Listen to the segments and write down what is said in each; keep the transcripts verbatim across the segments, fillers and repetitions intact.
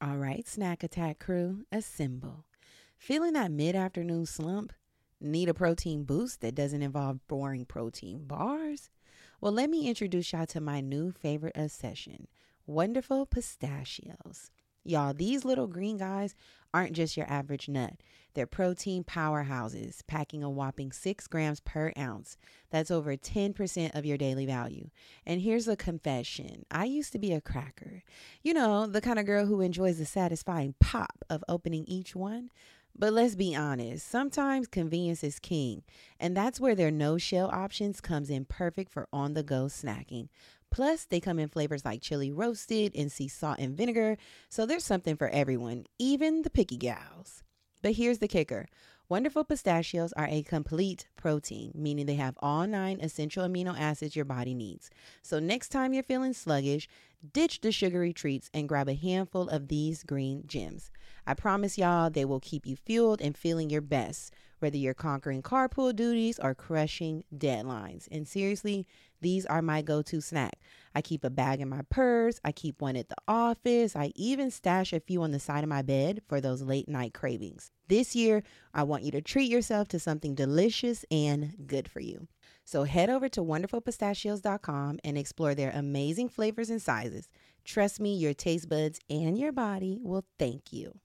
All right, Snack Attack crew, assemble. Feeling that mid afternoon slump? Need a protein boost that doesn't involve boring protein bars? Well, let me introduce y'all to my new favorite obsession, Wonderful Pistachios. Y'all, these little green guys aren't just your average nut. They're protein powerhouses, packing a whopping six grams per ounce. That's over ten percent of your daily value. And here's a confession. I used to be a cracker. You know, the kind of girl who enjoys the satisfying pop of opening each one. But let's be honest, sometimes convenience is king, and that's where their no-shell options comes in perfect for on-the-go snacking. Plus, they come in flavors like chili roasted and sea salt and vinegar, so there's something for everyone, even the picky gals. But here's the kicker. Wonderful Pistachios are a complete protein, meaning they have all nine essential amino acids your body needs. So next time you're feeling sluggish, ditch the sugary treats and grab a handful of these green gems. I promise y'all they will keep you fueled and feeling your best, whether you're conquering carpool duties or crushing deadlines. And seriously, these are my go-to snack. I keep a bag in my purse. I keep one at the office. I even stash a few on the side of my bed for those late night cravings. This year, I want you to treat yourself to something delicious and good for you. So head over to wonderful pistachios dot com and explore their amazing flavors and sizes. Trust me, your taste buds and your body will thank you.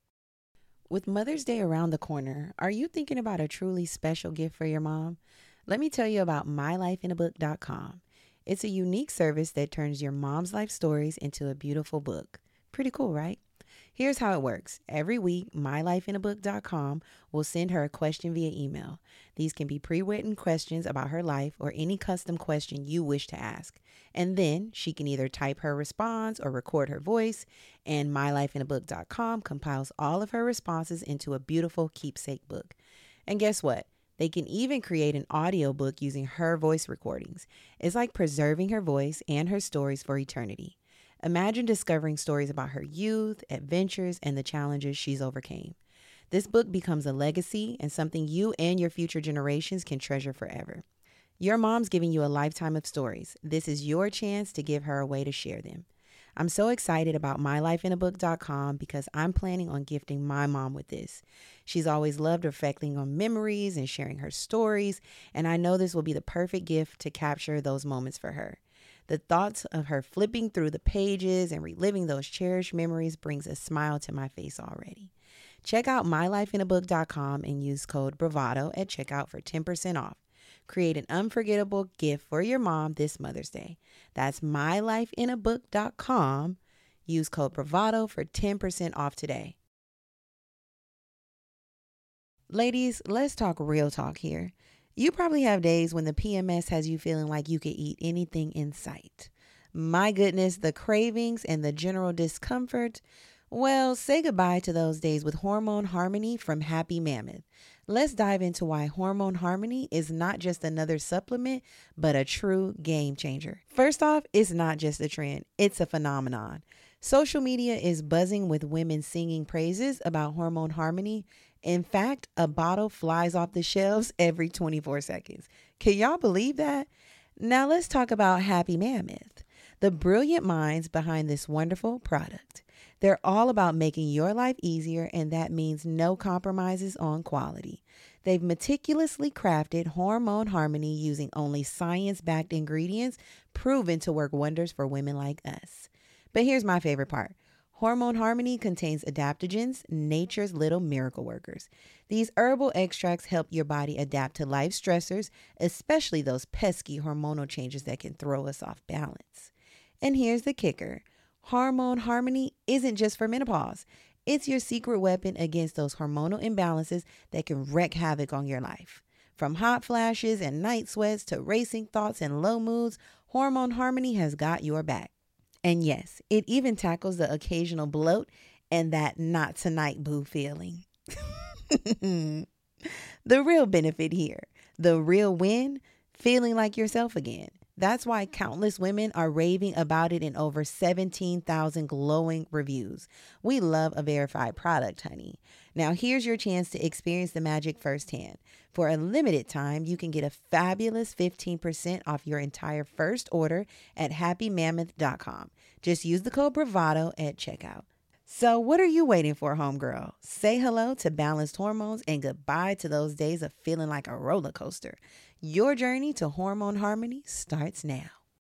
With Mother's Day around the corner, are you thinking about a truly special gift for your mom? Let me tell you about my life in a book dot com. It's a unique service that turns your mom's life stories into a beautiful book. Pretty cool, right? Here's how it works. Every week, my life in a book dot com will send her a question via email. These can be pre-written questions about her life or any custom question you wish to ask. And then she can either type her response or record her voice, and my life in a book dot com compiles all of her responses into a beautiful keepsake book. And guess what? They can even create an audiobook using her voice recordings. It's like preserving her voice and her stories for eternity. Imagine discovering stories about her youth, adventures, and the challenges she's overcame. This book becomes a legacy and something you and your future generations can treasure forever. Your mom's giving you a lifetime of stories. This is your chance to give her a way to share them. I'm so excited about my life in a book dot com because I'm planning on gifting my mom with this. She's always loved reflecting on memories and sharing her stories, and I know this will be the perfect gift to capture those moments for her. The thoughts of her flipping through the pages and reliving those cherished memories brings a smile to my face already. Check out my life in a book dot com and use code BRAVADO at checkout for ten percent off. Create an unforgettable gift for your mom this Mother's Day. That's my life in a book dot com. Use code BRAVADO for ten percent off today. Ladies, let's talk real talk here. You probably have days when the P M S has you feeling like you could eat anything in sight. My goodness, the cravings and the general discomfort. Well, say goodbye to those days with Hormone Harmony from Happy Mammoth. Let's dive into why Hormone Harmony is not just another supplement, but a true game changer. First off, it's not just a trend, it's a phenomenon. Social media is buzzing with women singing praises about Hormone Harmony. In fact, a bottle flies off the shelves every twenty-four seconds. Can y'all believe that? Now let's talk about Happy Mammoth, the brilliant minds behind this wonderful product. They're all about making your life easier, and that means no compromises on quality. They've meticulously crafted Hormone Harmony using only science-backed ingredients proven to work wonders for women like us. But here's my favorite part. Hormone Harmony contains adaptogens, nature's little miracle workers. These herbal extracts help your body adapt to life stressors, especially those pesky hormonal changes that can throw us off balance. And here's the kicker. Hormone Harmony isn't just for menopause. It's your secret weapon against those hormonal imbalances that can wreak havoc on your life. From hot flashes and night sweats to racing thoughts and low moods, Hormone Harmony has got your back. And yes, it even tackles the occasional bloat and that not tonight boo feeling. The real benefit here, the real win, feeling like yourself again. That's why countless women are raving about it in over seventeen thousand glowing reviews. We love a verified product, honey. Now here's your chance to experience the magic firsthand. For a limited time, you can get a fabulous fifteen percent off your entire first order at happy mammoth dot com. Just use the code BRAVADO at checkout. So what are you waiting for, homegirl? Say hello to balanced hormones and goodbye to those days of feeling like a roller coaster. Your journey to hormone harmony starts now.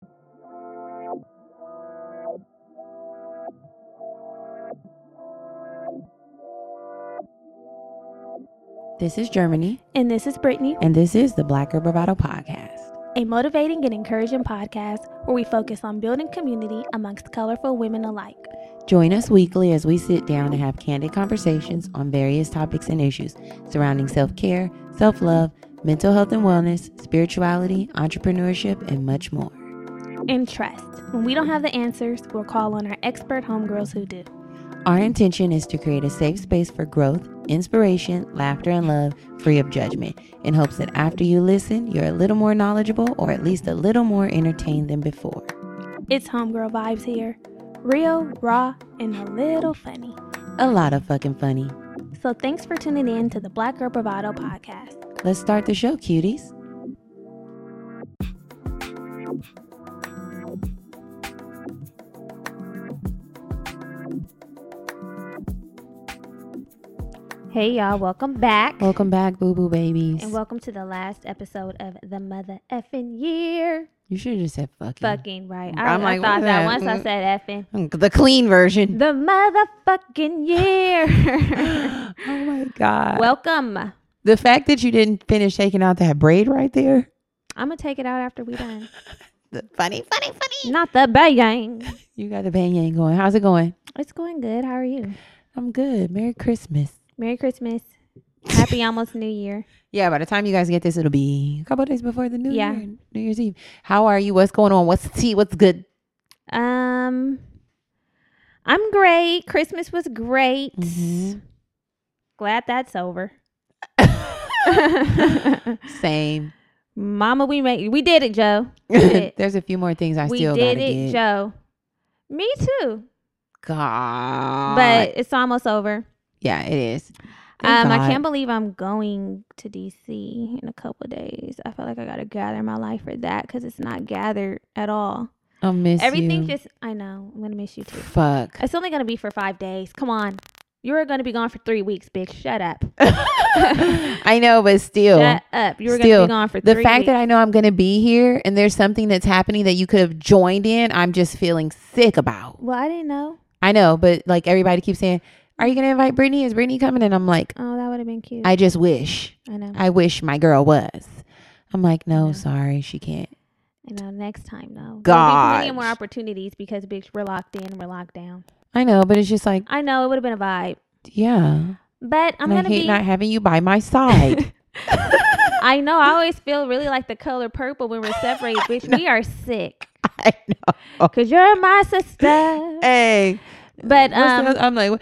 This is Germany. And this is Brittany. And this is the Black Girl Bravado Podcast. A motivating and encouraging podcast where we focus on building community amongst colorful women alike. Join us weekly as we sit down and have candid conversations on various topics and issues surrounding self-care, self-love, mental health and wellness, spirituality, entrepreneurship, and much more. And trust, when we don't have the answers, we'll call on our expert homegirls who do. Our intention is to create a safe space for growth, inspiration, laughter, and love, free of judgment, in hopes that after you listen, you're a little more knowledgeable or at least a little more entertained than before. It's homegirl vibes here. Real, raw, and a little funny. A lot of fucking funny. So thanks for tuning in to the Black Girl Bravado Podcast. Let's start the show, cuties. Hey y'all, welcome back. Welcome back, boo boo babies. And welcome to the last episode of the mother effing year. You should have just said fucking. Fucking, right. I, I'm I like, thought that, that once I said effing. The clean version. The motherfucking year. Oh my God. Welcome. The fact that you didn't finish taking out that braid right there. I'm going to take it out after we done. The funny, funny, funny. Not the bang. You got the bang yang going. How's it going? It's going good. How are you? I'm good. Merry Christmas. Merry Christmas. Happy almost New Year. Yeah, by the time you guys get this, it'll be a couple of days before the New Yeah. Year, New Year's Eve. How are you? What's going on? What's the tea? What's good? Um, I'm great. Christmas was great. Mm-hmm. Glad that's over. Same. Mama, we made we did it, Joe. We did it. There's a few more things I we still did gotta it, get. Joe. Me too. God. But it's almost over. Yeah, it is. Thank Um, I God. can't believe I'm going to D C in a couple of days. I feel like I gotta gather my life for that because it's not gathered at all. I'll miss Everything you. just, I know, I'm gonna miss you too. Fuck. It's only gonna be for five days. Come on, you were gonna be gone for three weeks, bitch. Shut up. I know, but still. Shut up. You were Still, gonna be gone for the three fact weeks. that I know I'm going to be here and there's something that's happening that you could have joined in, I'm just feeling sick about. Well, I didn't know. I know, but like everybody keeps saying, are you going to invite Brittany? Is Brittany coming? And I'm like, Oh, that would have been cute. I just wish. I know. I wish my girl was. I'm like, no, know. sorry, she can't. I know. Next time, though. There'll be Gosh. plenty of more opportunities because, bitch, we're locked in. We're locked down. I know, but it's just like, I know it would have been a vibe, yeah. but I'm and I gonna hate be. not having you by my side. I know. I always feel really like the color purple when we're separated, bitch. We are sick. I know. Cause you're my sister. Hey. But What's the um, other- I'm like,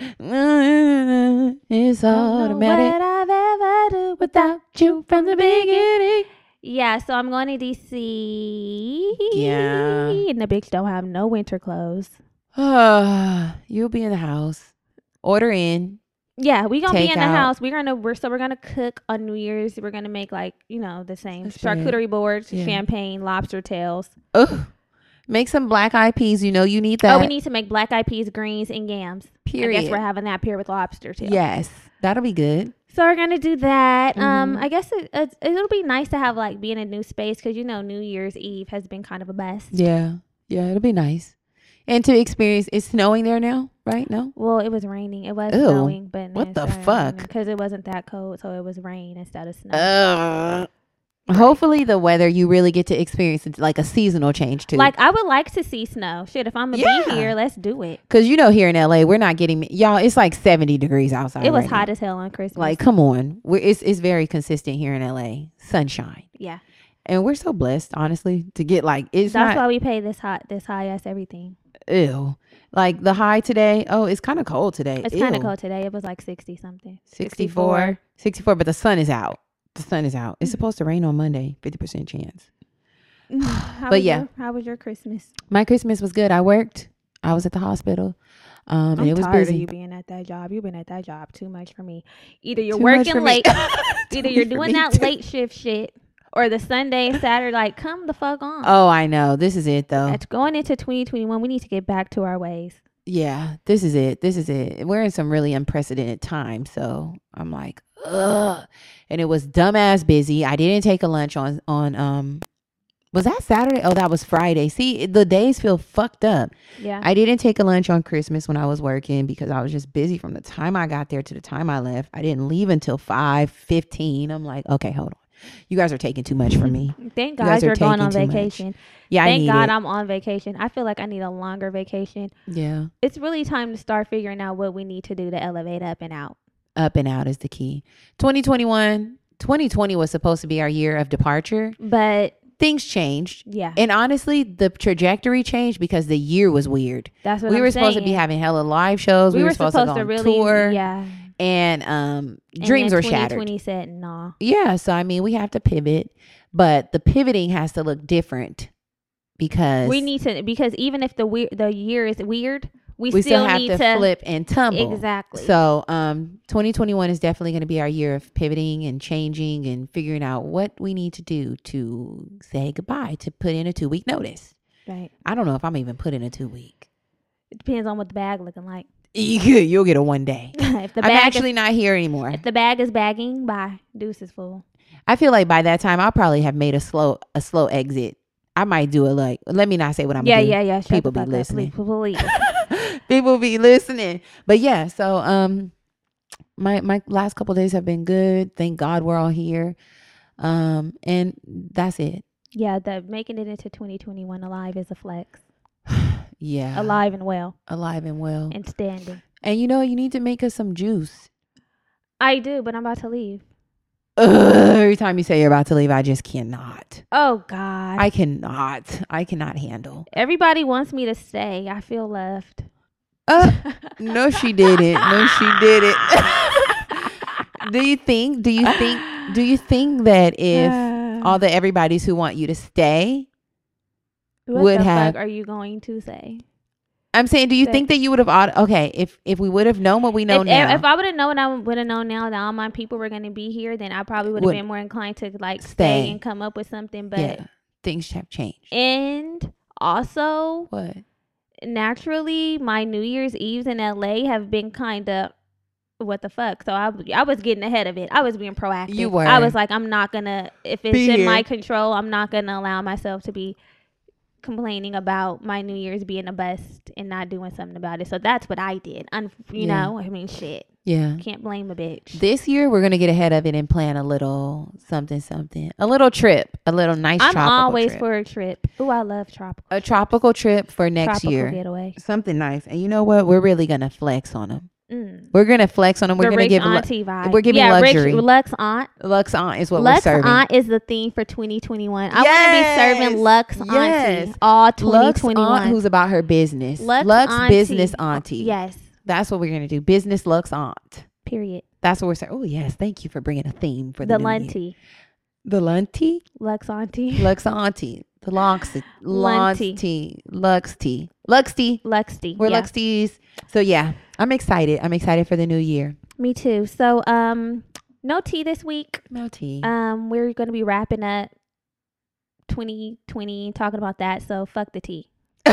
it's I don't know automatic what I've ever do without you from the beginning. Yeah, so I'm going to D C. Yeah. And the bitch don't have no winter clothes. You'll be in the house. Order in. Yeah, we gonna be Take in the out. house. We're gonna we're so we're gonna cook on New Year's. We're gonna make like, you know, the same That's brilliant. charcuterie boards, Yeah. champagne, lobster tails. Ugh. Make some black eyed peas. You know you need that. Oh, we need to make black eyed peas, greens, and yams. I Period. guess we're having that paired with lobster tails. Yes, that'll be good. So we're gonna do that. Um, Mhm. I guess it, it, it'll be nice to have like be in a new space because you know New Year's Eve has been kind of a bust. Yeah, yeah, it'll be nice. And to experience, it's snowing there now, right? No. Well, it was raining. It was Ew. snowing, but What the fuck? Because it wasn't that cold, so it was rain instead of snow. Uh, hopefully, the weather you really get to experience it's like a seasonal change too. Like I would like to see snow. Shit, if I'm gonna Yeah. be here, let's do it. Cause you know here in L A we're not getting y'all. It's like seventy degrees outside. It was right hot now. as hell on Christmas. Like, come on, we're, it's it's very consistent here in L A. Sunshine, yeah, and we're so blessed, honestly, to get like it's that's not why we pay this hot, this high ass everything. ew. Like the high today. Oh, it's kind of cold today. It's kind of cold today. It was like sixty something. sixty-four, sixty-four, but the sun is out. The sun is out. It's supposed to rain on Monday. fifty percent chance. How But was yeah. your, how was your Christmas? My Christmas was good. I worked. I was at the hospital. Um, and I'm it was tired busy. of you being at that job. You've been at that job too much for me. Either you're Too much for working me. late, Too either much you're for doing me that too. late shift shit, or the Sunday and Saturday. Like, come the fuck on. Oh, I know. This is it though. That's going into twenty twenty-one. We need to get back to our ways. Yeah, this is it. This is it. We're in some really unprecedented times. So I'm like, ugh. And it was dumbass busy. I didn't take a lunch on, on, um, was that Saturday? Oh, that was Friday. See, the days feel fucked up. Yeah. I didn't take a lunch on Christmas when I was working because I was just busy from the time I got there to the time I left. I didn't leave until five fifteen. I'm like, okay, hold on. You guys are taking too much from me. Thank You God guys are you're going on taking too vacation. much. Yeah, I Thank need God it. I'm on vacation. I feel like I need a longer vacation. Yeah. It's really time to start figuring out what we need to do to elevate up and out. Up and out is the key. twenty twenty-one, twenty twenty was supposed to be our year of departure. But things changed. yeah. And honestly, the trajectory changed because the year was weird. That's what we I'm were supposed to be saying. having hella live shows. We, We were, were supposed, supposed to go to on really, tour. yeah. And um, And dreams then were shattered. twenty twenty said no. Yeah. So, I mean, we have to pivot. But the pivoting has to look different because We need to, because even if the weir- the year is weird, we, we still, still have need to, to flip and tumble. Exactly. So um, twenty twenty-one is definitely going to be our year of pivoting and changing and figuring out what we need to do to say goodbye, to put in a two week notice. Right. I don't know if I'm even put in a two week. It depends on what the bag looking like. You, you'll get a one day. if the I'm bag actually is, not here anymore. if the bag is bagging, bye. Deuce is full. I feel like by that time I'll probably have made a slow a slow exit. I might do it like, let me not say what I'm Yeah, gonna do. yeah, yeah. Shut People the be fuck up, listening. please, please. People be listening. But yeah, so um my my last couple of days have been good. Thank God we're all here. Um and that's it. Yeah, the making it into twenty twenty-one alive is a flex. Yeah. Alive and well Alive and well. and standing. And you know, you need to make us some juice. I do, but I'm about to leave. Ugh, every time you say you're about to leave, I just cannot. Oh God. I cannot. I cannot handle. Everybody wants me to stay. I feel left. Uh, no, she didn't. No, she didn't. do you think? Do you think? Do you think that if all the everybody's who want you to stay what would the have? fuck are you going to say? I'm saying, do you Say- think that you would have? aut- Okay, if if we would have known what we know if, now, if I would have known, I would have known now that all my people were going to be here, then I probably would have Would- been more inclined to like Stay. stay and come up with something. But yeah, things have changed. and also What? naturally, my New Year's Eves in L A have been kind of what the fuck. So I, I was getting ahead of it. I was being proactive. You were. I was like, I'm not gonna, if it's Be in here. my control, I'm not gonna allow myself to be complaining about my New Year's being a bust and not doing something about it. So that's what I did. Un- you Yeah. know, I mean, shit. Yeah. Can't blame a bitch. This year we're gonna get ahead of it and plan a little something, something, a little trip, a little nice. I'm tropical always trip. for a trip. Ooh, I love tropical. a tropical trip for next tropical year. getaway. Something nice, and you know what? We're really gonna flex on them. Mm. We're gonna flex on them. We're the gonna rich give lu- auntie vibe. we're giving yeah, luxury. Rich, Lux Aunt. Lux Aunt is what Lux we're serving. Aunt is the theme for twenty twenty-one. I Yes. want to be serving Lux Yes. Auntie all Lux twenty twenty-one. Aunt, who's about her business. Lux, Lux Auntie. business auntie. Yes. That's what we're gonna do. Business Lux Aunt. Period. That's what we're saying. Oh yes, thank you for bringing a theme for The the, new year. Lunty. The Lunty. Lux Auntie. Lux Auntie. The Lux. Lunty. Lunty. Lux tea. Lux tea. Luxty. We're yeah. Lux teas. So yeah, I'm excited. I'm excited for the new year. Me too. So um no tea this week. No tea. Um we're gonna be wrapping up twenty twenty talking about that, so fuck the tea.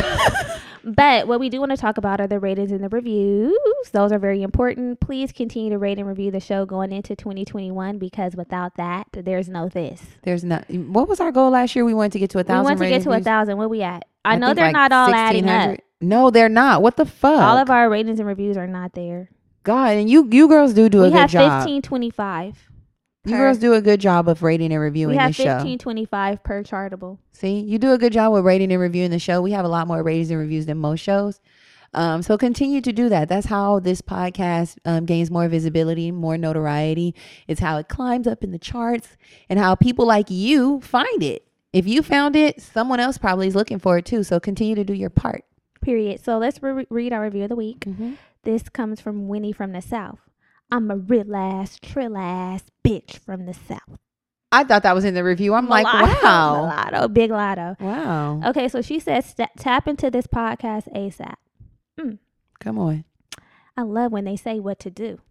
But what we do want to talk about are the ratings and the reviews. Those are very important. Please continue to rate and review the show going into twenty twenty-one because without that, there's no this. There's not. What was our goal last year? We wanted to get to a We thousand. want to get rating to a reviews? thousand. Where we at? I, know think they're like not all adding up. sixteen hundred. No, they're not. What the fuck? All of our ratings and reviews are not there. God, and you you girls do do we a good have job. fifteen twenty-five. You per- girls do a good job of rating and reviewing We have the show. fifteen twenty-five per chartable. See, you do a good job with rating and reviewing the show. We have a lot more ratings and reviews than most shows. Um, so continue to do that. That's how this podcast um, gains more visibility, more notoriety. It's how it climbs up in the charts and how people like you find it. If you found it, someone else probably is looking for it too. So continue to do your part. Period. So let's re- read our review of the week. Mm-hmm. This comes from Winnie from the South. I'm a real ass, trill ass bitch from the South. I thought that was in the review. I'm Mulatto, like, wow. Mulatto, big lotto. Wow. Okay, so she says, "St- tap into this podcast ASAP. Come on. I love when they say what to do.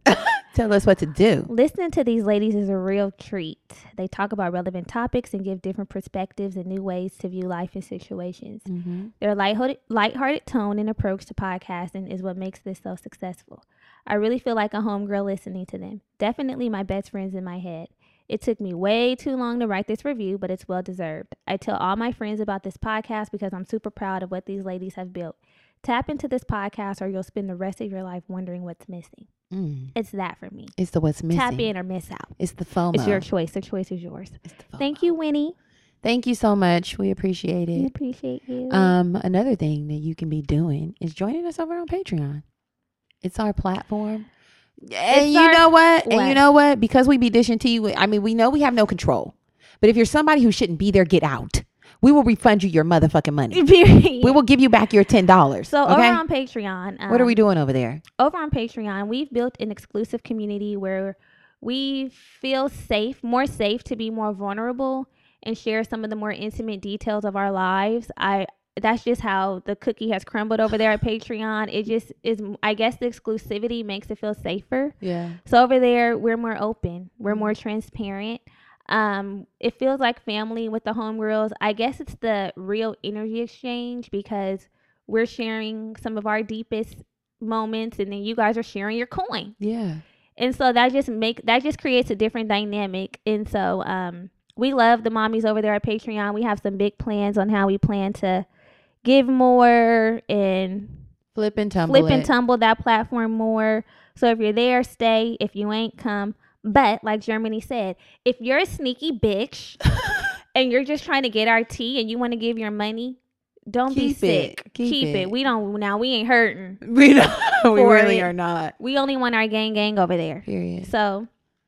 Tell us what to do. Listening to these ladies is a real treat. They talk about relevant topics and give different perspectives and new ways to view life and situations. Mm-hmm. Their lighthearted, lighthearted tone and approach to podcasting is what makes this so successful. I really feel like a homegirl listening to them. Definitely my best friends in my head. It took me way too long to write this review, but it's well deserved. I tell all my friends about this podcast because I'm super proud of what these ladies have built. Tap into this podcast or you'll spend the rest of your life wondering what's missing. Mm. It's that for me. It's the what's missing. Tap in or miss out. It's the FOMO. It's your choice. The choice is yours. It's the FOMO. Thank you, Winnie. Thank you so much. We appreciate it. We appreciate you. Um, another thing that you can be doing is joining us over on Patreon. It's our platform. And It's you our- know what? what? And you know what? Because we be dishing tea, we- I mean, we know we have no control. But if you're somebody who shouldn't be there, get out. We will refund you your motherfucking money. Period. We will give you back your ten dollars. So okay? over on Patreon, um, what are we doing over there? over on Patreon, we've built an exclusive community where we feel safe, more safe to be more vulnerable and share some of the more intimate details of our lives. I that's just how the cookie has crumbled over there at Patreon. It just is, I guess the exclusivity makes it feel safer. Yeah. So over there, we're more open. We're more transparent. Um, it feels like family with the homegirls. I guess it's the real energy exchange because we're sharing some of our deepest moments and then you guys are sharing your coin. Yeah. And so that just make that just creates a different dynamic. And so um we love the mommies over there at Patreon. We have some big plans on how we plan to give more and Flip and tumble. flip and it. tumble that platform more. So if you're there, stay. If you ain't, come. But like Germany said, if you're a sneaky bitch and you're just trying to get our tea and you want to give your money, don't be Keep it. sick. Keep Keep, it. it. We don't now we ain't hurting. We don't. We For really it. are not. We only want our gang gang over there. Period. So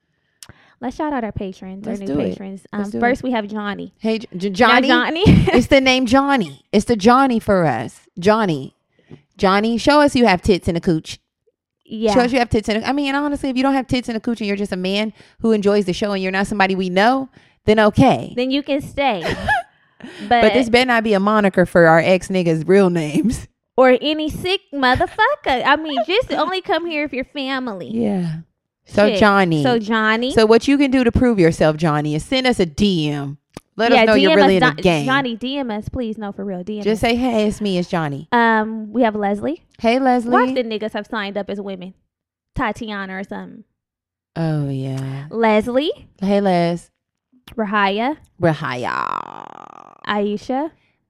let's shout out our patrons, Let's our do new it. patrons. Let's Um, do first we have Johnny. Hey, J- J- Now, Johnny. Johnny. It's the name Johnny. It's the Johnny for us. Johnny. Johnny, show us you have tits in a cooch. yeah. Show us you have tits in a I mean, honestly, if you don't have tits in a cooch and you're just a man who enjoys the show and you're not somebody we know, then okay. Then you can stay. but But this better not be a moniker for our ex niggas' real names. or any sick motherfucker. I mean, just only come here if you're family. Yeah. So Shit. Johnny. So Johnny. So what you can do to prove yourself, Johnny, is send us a D M. Let yeah, us know D M you're really us, in a Don- game. Johnny, D M us, please. No, for real. D M Just us. say, hey, it's me, it's Johnny. Um, we have Leslie. Hey, Leslie. Watch the niggas have signed up as women. Tatiana or something. Oh, yeah. Leslie. Hey, Les. Rahaya. Rahaya. Aisha.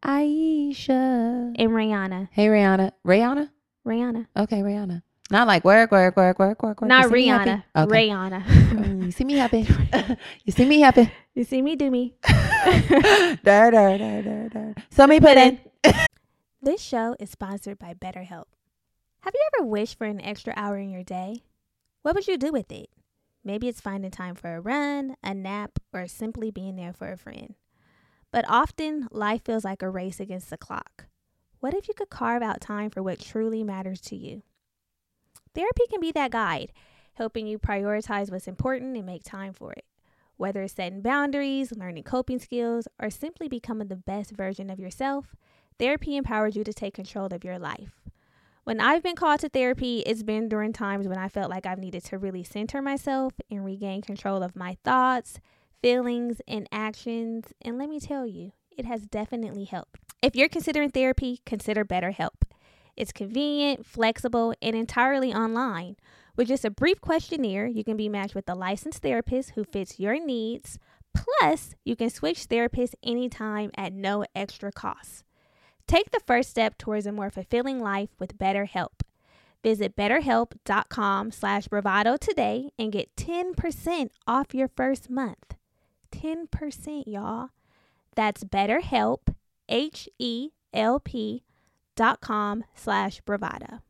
Aisha. And Rihanna. Hey, Rihanna. Rihanna? Rihanna. Okay, Rihanna. Not like work, work, work, work, work, work. Not You see me Rihanna. happy? Okay. Rihanna. Mm, you see me happy? You see me happy? You see me, do me. da, da, da, da, da. So me put in. This show is sponsored by BetterHelp. Have you ever wished for an extra hour in your day? What would you do with it? Maybe it's finding time for a run, a nap, or simply being there for a friend. But often, life feels like a race against the clock. What if you could carve out time for what truly matters to you? Therapy can be that guide, helping you prioritize what's important and make time for it. Whether it's setting boundaries, learning coping skills, or simply becoming the best version of yourself, therapy empowers you to take control of your life. When I've been called to therapy, it's been during times when I felt like I've needed to really center myself and regain control of my thoughts, feelings, and actions. And let me tell you, it has definitely helped. If you're considering therapy, consider BetterHelp. It's convenient, flexible, and entirely online. With just a brief questionnaire, you can be matched with a licensed therapist who fits your needs. Plus, you can switch therapists anytime at no extra cost. Take the first step towards a more fulfilling life with BetterHelp. Visit betterhelp.com slash bravado today and get ten percent off your first month. ten percent, y'all. That's BetterHelp, H E L P dot com slash bravado.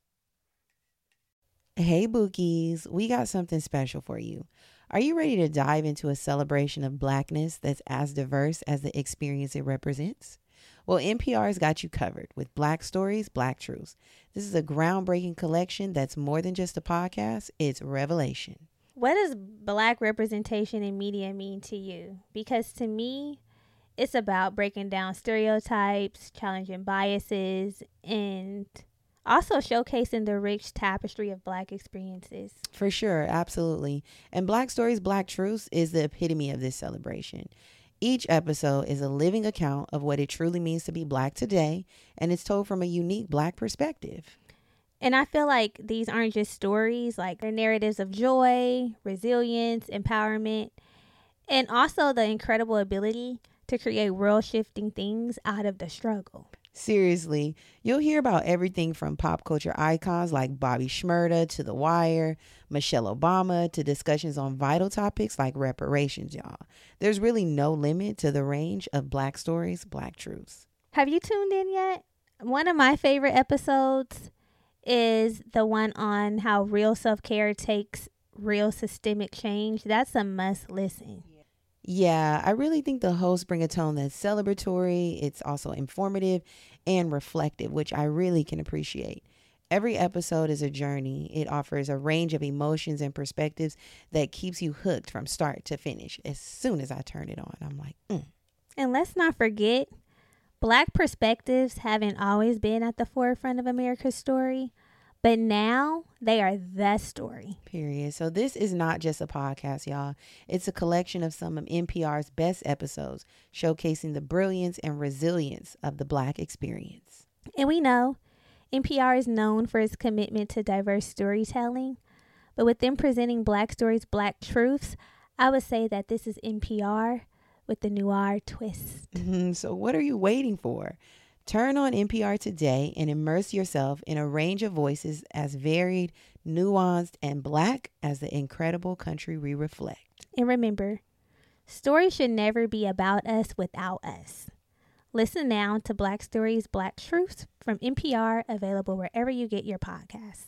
Hey, Bookies. We got something special for you. Are you ready to dive into a celebration of Blackness that's as diverse as the experience it represents? Well, N P R's got you covered with Black Stories, Black Truths. This is a groundbreaking collection that's more than just a podcast. It's revelation. What does Black representation in media mean to you? Because to me, it's about breaking down stereotypes, challenging biases, and Also showcasing the rich tapestry of Black experiences. For sure, absolutely. And Black Stories, Black Truths is the epitome of this celebration. Each episode is a living account of what it truly means to be Black today, and it's told from a unique Black perspective. And I feel like these aren't just stories, like they're narratives of joy, resilience, empowerment, and also the incredible ability to create world-shifting things out of the struggle. Seriously, you'll hear about everything from pop culture icons like Bobby Shmurda to The Wire, Michelle Obama, to discussions on vital topics like reparations, y'all. There's really no limit to the range of Black stories, Black truths. Have you tuned in yet? One of my favorite episodes is the one on how real self-care takes real systemic change. That's a must listen. Yeah, I really think the hosts bring a tone that's celebratory. It's also informative and reflective, which I really can appreciate. Every episode is a journey. It offers a range of emotions and perspectives that keeps you hooked from start to finish. As soon as I turn it on, I'm like, mm. And let's not forget, Black perspectives haven't always been at the forefront of America's story, but now they are the story. Period. So this is not just a podcast, y'all. It's a collection of some of N P R's best episodes, showcasing the brilliance and resilience of the Black experience. And we know N P R is known for its commitment to diverse storytelling, but with them presenting Black stories, Black truths, I would say that this is N P R with the noir twist. Mm-hmm. So what are you waiting for? Turn on N P R today and immerse yourself in a range of voices as varied, nuanced, and Black as the incredible country we reflect. And remember, stories should never be about us without us. Listen now to Black Stories, Black Truths from N P R, available wherever you get your podcast.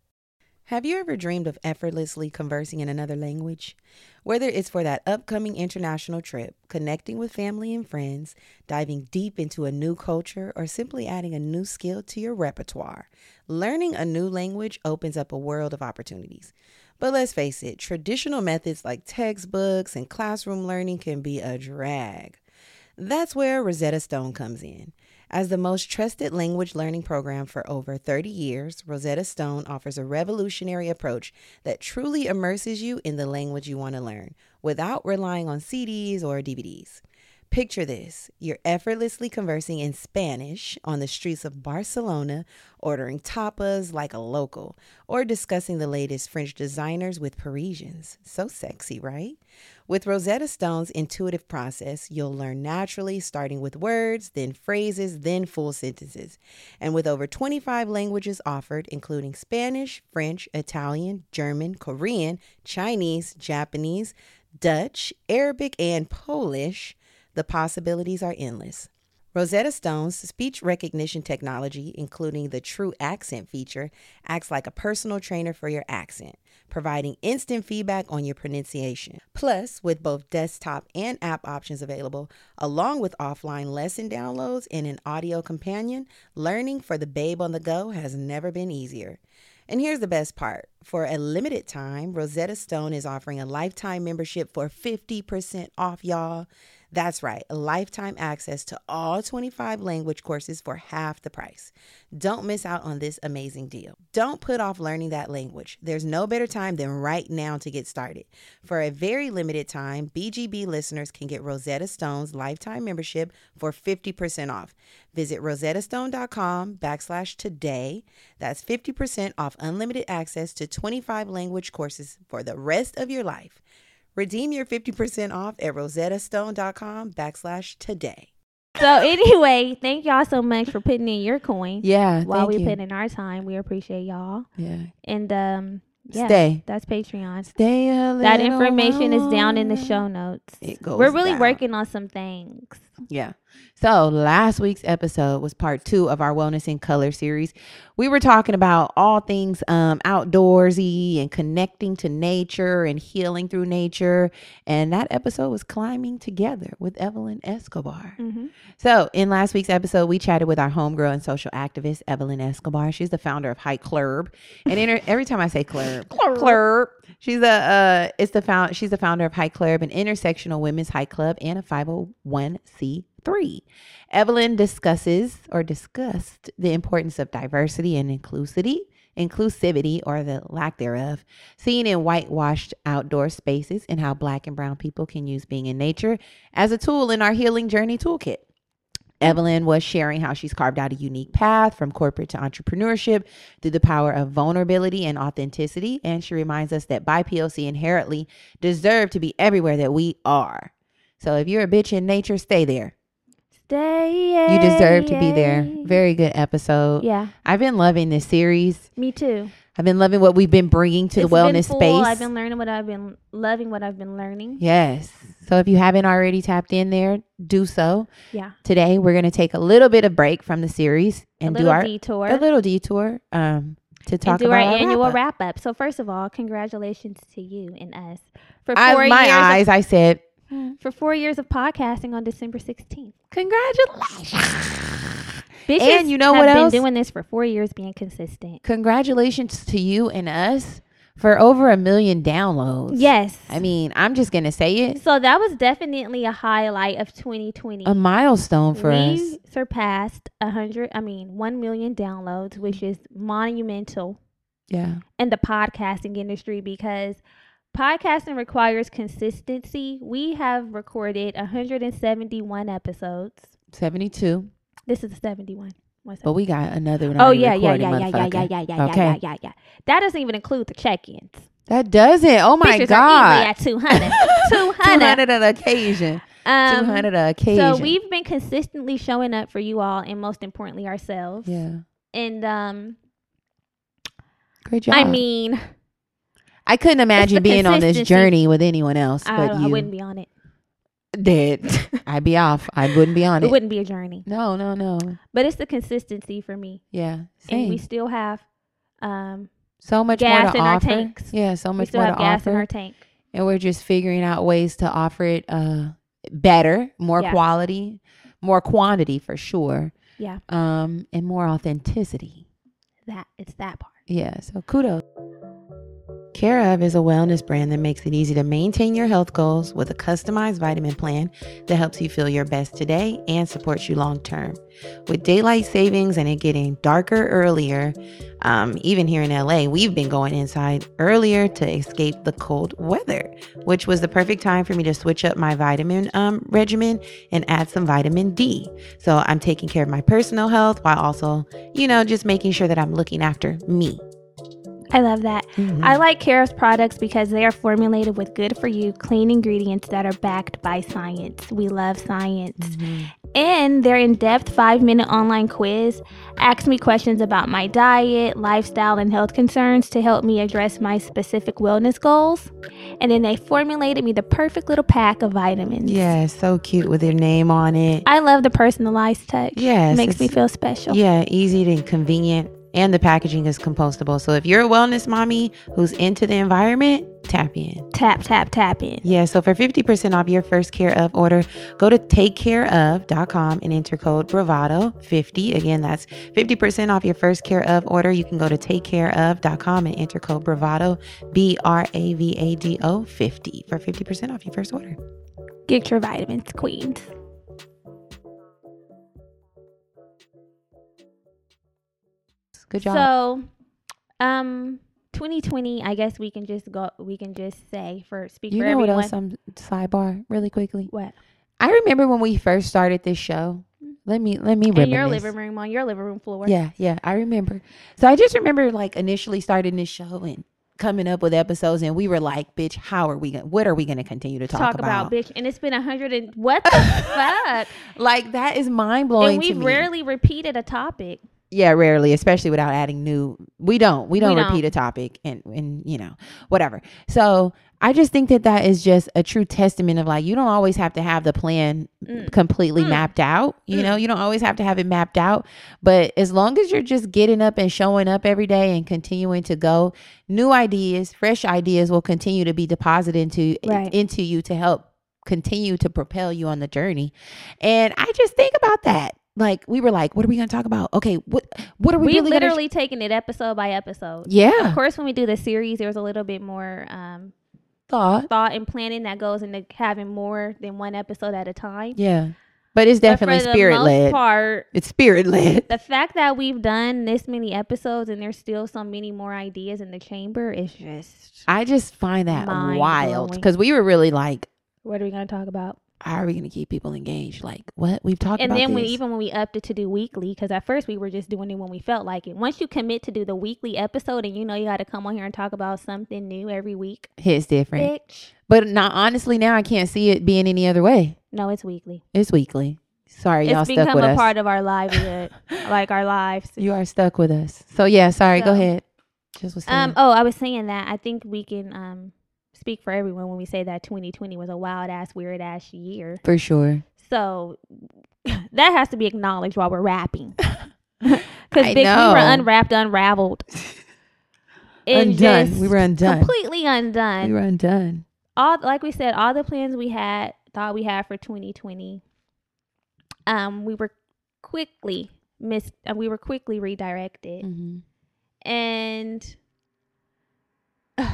Have you ever dreamed of effortlessly conversing in another language? Whether it's for that upcoming international trip, connecting with family and friends, diving deep into a new culture, or simply adding a new skill to your repertoire, learning a new language opens up a world of opportunities. But let's face it, traditional methods like textbooks and classroom learning can be a drag. That's where Rosetta Stone comes in. As the most trusted language learning program for over thirty years, Rosetta Stone offers a revolutionary approach that truly immerses you in the language you want to learn without relying on C Ds or D V Ds. Picture this. You're effortlessly conversing in Spanish on the streets of Barcelona, ordering tapas like a local, or discussing the latest French designers with Parisians. So sexy, right? With Rosetta Stone's intuitive process, you'll learn naturally, starting with words, then phrases, then full sentences. And with over twenty-five languages offered, including Spanish, French, Italian, German, Korean, Chinese, Japanese, Dutch, Arabic, and Polish, the possibilities are endless. Rosetta Stone's speech recognition technology, including the True Accent feature, acts like a personal trainer for your accent, providing instant feedback on your pronunciation. Plus, with both desktop and app options available, along with offline lesson downloads and an audio companion, learning for the babe on the go has never been easier. And here's the best part. For a limited time, Rosetta Stone is offering a lifetime membership for fifty percent off, y'all. That's right, a lifetime access to all twenty-five language courses for half the price. Don't miss out on this amazing deal. Don't put off learning that language. There's no better time than right now to get started. For a very limited time, B G B listeners can get Rosetta Stone's lifetime membership for fifty percent off. Visit rosettastone.com backslash today. That's fifty percent off unlimited access to twenty-five language courses for the rest of your life. Redeem your fifty percent off at rosettastone.com backslash today. So anyway, thank y'all so much for putting in your coin. Yeah, while we you. put in our time. We appreciate y'all. Yeah. And um yeah, Stay. That's Patreon. Stay a that information is down in the show notes. It goes We're really down. working on some things. Yeah. So last week's episode was part two of our Wellness in Color series. We were talking about all things um, outdoorsy and connecting to nature and healing through nature. And that episode was Climbing Together with Evelyn Escobar. Mm-hmm. So in last week's episode, we chatted with our homegirl and social activist, Evelyn Escobar. She's the founder of Hike Club. And in her, every time I say Club, Club, she's a uh, it's the found she's the founder of Hike Club, an intersectional women's hike club and a five oh one c three. Evelyn discusses or discussed the importance of diversity and inclusivity, inclusivity or the lack thereof, seen in whitewashed outdoor spaces, and how Black and brown people can use being in nature as a tool in our healing journey toolkit. Evelyn was sharing how she's carved out a unique path from corporate to entrepreneurship through the power of vulnerability and authenticity. And she reminds us that B I P O C inherently deserve to be everywhere that we are. So if you're a bitch in nature, stay there. Stay. You deserve to be there. Very good episode. Yeah. I've been loving this series. Me too. I've been loving what we've been bringing to It's the wellness been full. space. I've been learning what I've been loving, what I've been learning. Yes. So if you haven't already tapped in there, do so. Yeah. Today we're going to take a little bit of break from the series and a do little our detour. a little detour um to talk and do about our, our annual wrap-up. wrap up. So first of all, congratulations to you and us for I, four my years. eyes, I said, Of, for four years of podcasting on December sixteenth. congratulations. Bitches And you know have what been else? doing this for four years, being consistent. Congratulations to you and us for over a million downloads. Yes. I mean, I'm just going to say it. So that was definitely a highlight of twenty twenty. A milestone for we us. surpassed a hundred. I mean, one million downloads, which is monumental Yeah. in the podcasting industry because podcasting requires consistency. We have recorded one hundred seventy-one episodes. seventy-two. This is seventy-one. What's But we got another one. Oh already yeah, yeah, recorded, yeah, yeah, yeah, yeah, motherfucker. yeah, yeah, Okay. yeah, yeah, yeah. That doesn't even include the check-ins. That doesn't. Oh my Bitches God. are easily at two hundred. two hundred. two hundred an occasion. Um, two hundred an occasion. So we've been consistently showing up for you all, and most importantly, ourselves. Yeah. And um, Great job. I mean, I couldn't imagine the being on this consistency. journey with anyone else I, but I you. wouldn't be on it. Dead. I'd be off. I wouldn't be on It it. wouldn't be a journey. No, no, no. But it's the consistency for me, Yeah. and Same. we still have um, so much gas more to in our offer. tanks. Yeah, so we much still more have to gas offer. in our tank. And we're just figuring out ways to offer it uh better, more Yeah. quality, more quantity for sure. Yeah, Um, and more authenticity. that it's that part. Yeah, so kudos. Care of is a wellness brand that makes it easy to maintain your health goals with a customized vitamin plan that helps you feel your best today and supports you long term. With daylight savings and it getting darker earlier, um, even here in L A, we've been going inside earlier to escape the cold weather, which was the perfect time for me to switch up my vitamin um, regimen and add some vitamin D. So I'm taking care of my personal health while also, you know, just making sure that I'm looking after me. I love that. Mhm. I like Care's products because they are formulated with good for you, clean ingredients that are backed by science. We love science. Mhm. And their in-depth five-minute online quiz asks me questions about my diet, lifestyle, and health concerns to help me address my specific wellness goals. And then they formulated me the perfect little pack of vitamins. Yeah, so cute with their name on it. I love the personalized touch. Yes, It makes me it's- feel special. Yeah, easy and convenient. And the packaging is compostable. So if you're a wellness mommy who's into the environment, tap in. Tap, tap, tap in. Yeah, so for fifty percent off your first Care of order, go to take care of dot com and enter code bravado fifty. Again, that's fifty percent off your first Care of order. You can go to take care of dot com and enter code bravado, B R A V A D O fifty for fifty percent off your first order. Get your vitamins, queens. Good job. So, um, twenty twenty, I guess we can just go, we can just say for speak you for know everyone. what else? I'm sidebar really quickly. What? I remember when we first started this show. Let me let me In reminisce. your living room, on your living room floor. Yeah, yeah, I remember. So I just remember like initially starting this show and coming up with episodes, and we were like, "Bitch, how are we gonna? What are we gonna continue to talk, Talk about?" about bitch, and it's been a hundred and what the fuck? Like that is mind blowing And to we've me. rarely repeated a topic. Yeah, rarely, especially without adding new. We don't. We don't We repeat don't. a topic, and and you know whatever. So I just think that that is just a true testament of like you don't always have to have the plan Mm. completely Mm. mapped out. You Mm. know, you don't always have to have it mapped out. But as long as you're just getting up and showing up every day and continuing to go, new ideas, fresh ideas will continue to be deposited into Right. into you to help continue to propel you on the journey. And I just think about that. Like we were like, what are we going to talk about? Okay, what what are we We've really going to? literally taken it episode by episode. Yeah, Of course, when we do the series, there's a little bit more um, thought. thought and planning that goes into having more than one episode at a time. Yeah, But it's definitely but for spirit the most led. part, it's spirit led. The fact that we've done this many episodes and there's still so many more ideas in the chamber is just. I just find that wild, blowing. because we were really like, what are we going to talk about? how are we going to keep people engaged? Like, what? We've talked And about then this. when, even when we upped it to do weekly, because at first we were just doing it when we felt like it. Once you commit to do the weekly episode and you know you got to come on here and talk about something new every week. It's different. Bitch. But not, honestly, now I can't see it being any other way. No, it's weekly. It's weekly. Sorry, it's y'all stuck become with a us. part of our livelihood, like our lives. You are stuck with us. So yeah, sorry. So, go ahead. Just was saying. Um. Oh, I was saying that I think we can um speak for everyone when we say that twenty twenty was a wild ass, weird ass year. For sure. So that has to be acknowledged while we're rapping. Because bitch, we know. were unwrapped, unraveled, and Undone. just We were undone. completely undone. We were undone. All like we said, all the plans we had thought we had for twenty twenty. Um, we were quickly missed. Uh, we were quickly redirected, Mm-hmm. and uh,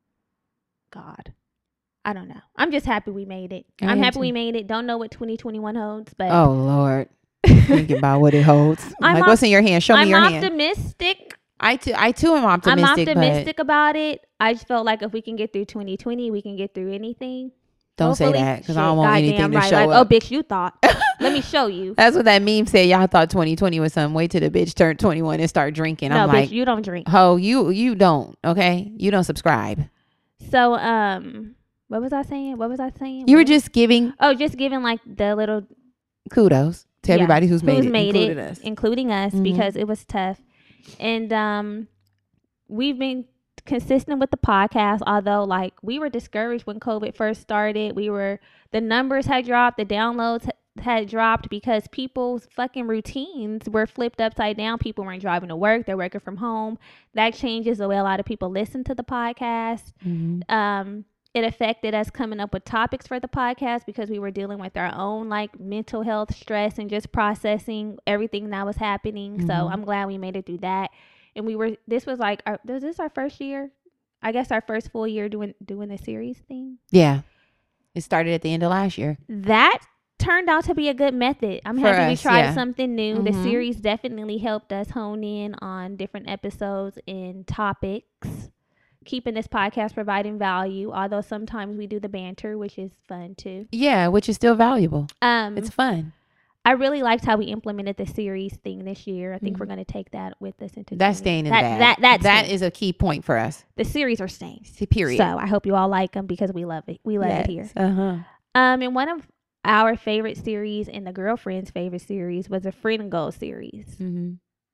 God, I don't know. I'm just happy we made it. I I'm am happy too. we made it. Don't know what twenty twenty-one holds, but Oh Lord, thinking about what it holds. I'm like, op- what's in your hand? Show me I'm your hand. optimistic. I too, I too am optimistic. I'm optimistic about it. I just felt like if we can get through twenty twenty, we can get through anything. But don't say Hopefully. that, because Shit, I don't want goddamn anything to right. show like, up. Oh, bitch, you thought. Let me show you. That's what that meme said. Y'all thought twenty twenty was something. Wait till the bitch turned twenty-one and start drinking. No, I'm bitch, like, you don't drink. ho, you you don't. Okay, you don't subscribe. So, um, what was I saying? What was I saying? You were What? just giving Oh, just giving like the little kudos to yeah, everybody who's made who's it, made including it, us. including us, Mhm. because it was tough. And um, we've been consistent with the podcast, although like we were discouraged when COVID first started. We were the numbers had dropped, the downloads had dropped because people's fucking routines were flipped upside down. People weren't driving to work, they're working from home. That changes the way a lot of people listen to the podcast. Mhm. Um, it affected us coming up with topics for the podcast because we were dealing with our own like mental health stress and just processing everything that was happening. So Mhm. I'm glad we made it through that. And we were, this was like, our, was this our first year? I guess our first full year doing doing the series thing. Yeah, it started at the end of last year. That turned out to be a good method. I'm For happy we us, tried yeah. something new. The Mhm. series definitely helped us hone in on different episodes and topics, keeping this podcast providing value, although sometimes we do the banter, which is fun too. Yeah, which is still valuable. Um, It's fun. I really liked how we implemented the series thing this year. I think Mhm. we're going to take that with us into That's twenty staying in that, the bag. That, that's that staying. is a key point for us. The series are staying. See, period. So I hope you all like them because we love it. We love it here. Uh huh. Um, and one of our favorite series and the girlfriend's favorite series was a Friend Goal series. Mm-hmm.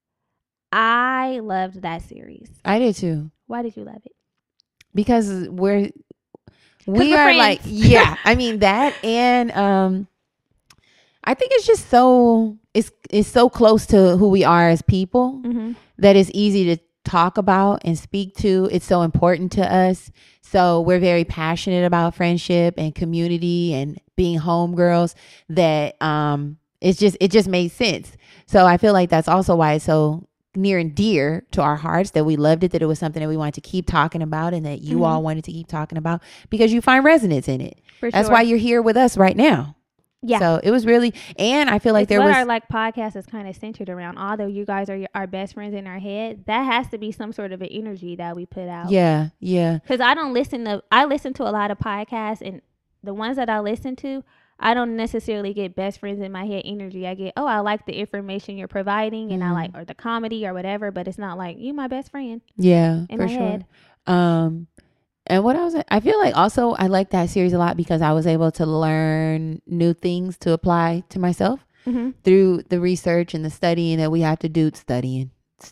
I loved that series. I did too, Why did you love it? because we're we we're are friends. like yeah. I mean that, and um, I think it's just so it's it's so close to who we are as people Mm-hmm. that it's easy to talk about and speak to. It's so important to us. So we're very passionate about friendship and community and being homegirls that um it's just it just made sense. So I feel like that's also why it's so near and dear to our hearts, that we loved it, that it was something that we wanted to keep talking about and that you Mhm. all wanted to keep talking about because you find resonance in it. For That's sure. why you're here with us right now. Yeah. So it was really, and I feel like it's there what was our like podcast is kind of centered around. Although you guys are your, our best friends in our head, that has to be some sort of an energy that we put out. yeah, yeah. Because I don't listen to, I listen to a lot of podcasts, and the ones that I listen to, I don't necessarily get best friends in my head energy. I get, oh, I like the information you're providing, and I Mhm. like, or the comedy or whatever, but it's not like, you my best friend Yeah, in for my sure. head. Um, and what I was, I feel like also I like that series a lot because I was able to learn new things to apply to myself Mm-hmm. through the research and the studying that we have to do. Studying,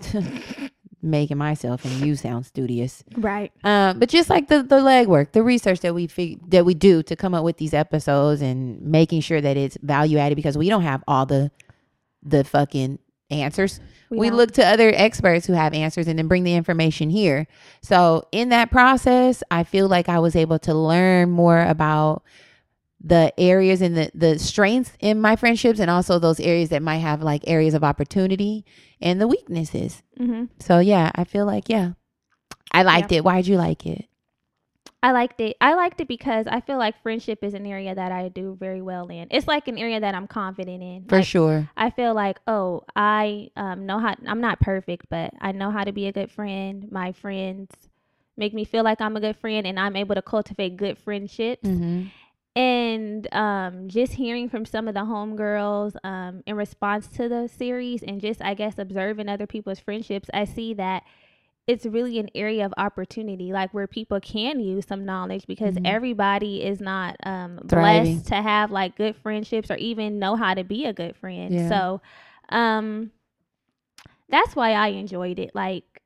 making myself and you sound studious. Right. Um, but just like the the legwork, the research that we fig- that we do to come up with these episodes and making sure that it's value added, because we don't have all the the fucking answers. We, don't. look to other experts who have answers and then bring the information here. So in that process, I feel like I was able to learn more about the areas and the, the strengths in my friendships, and also those areas that might have like areas of opportunity and the weaknesses. Mm-hmm. So yeah, I feel like, yeah, I liked it. Why'd you like it? I liked it. I liked it because I feel like friendship is an area that I do very well in. It's like an area that I'm confident in. For like, sure. I feel like, oh, I um, know how, I'm not perfect, but I know how to be a good friend. My friends make me feel like I'm a good friend, and I'm able to cultivate good friendships. Mm-hmm. And um, just hearing from some of the homegirls um, in response to the series, and just, I guess, observing other people's friendships, I see that it's really an area of opportunity, like where people can use some knowledge, because Mhm. everybody is not um, Thriving. blessed to have like good friendships or even know how to be a good friend. Yeah. So um, that's why I enjoyed it. Like,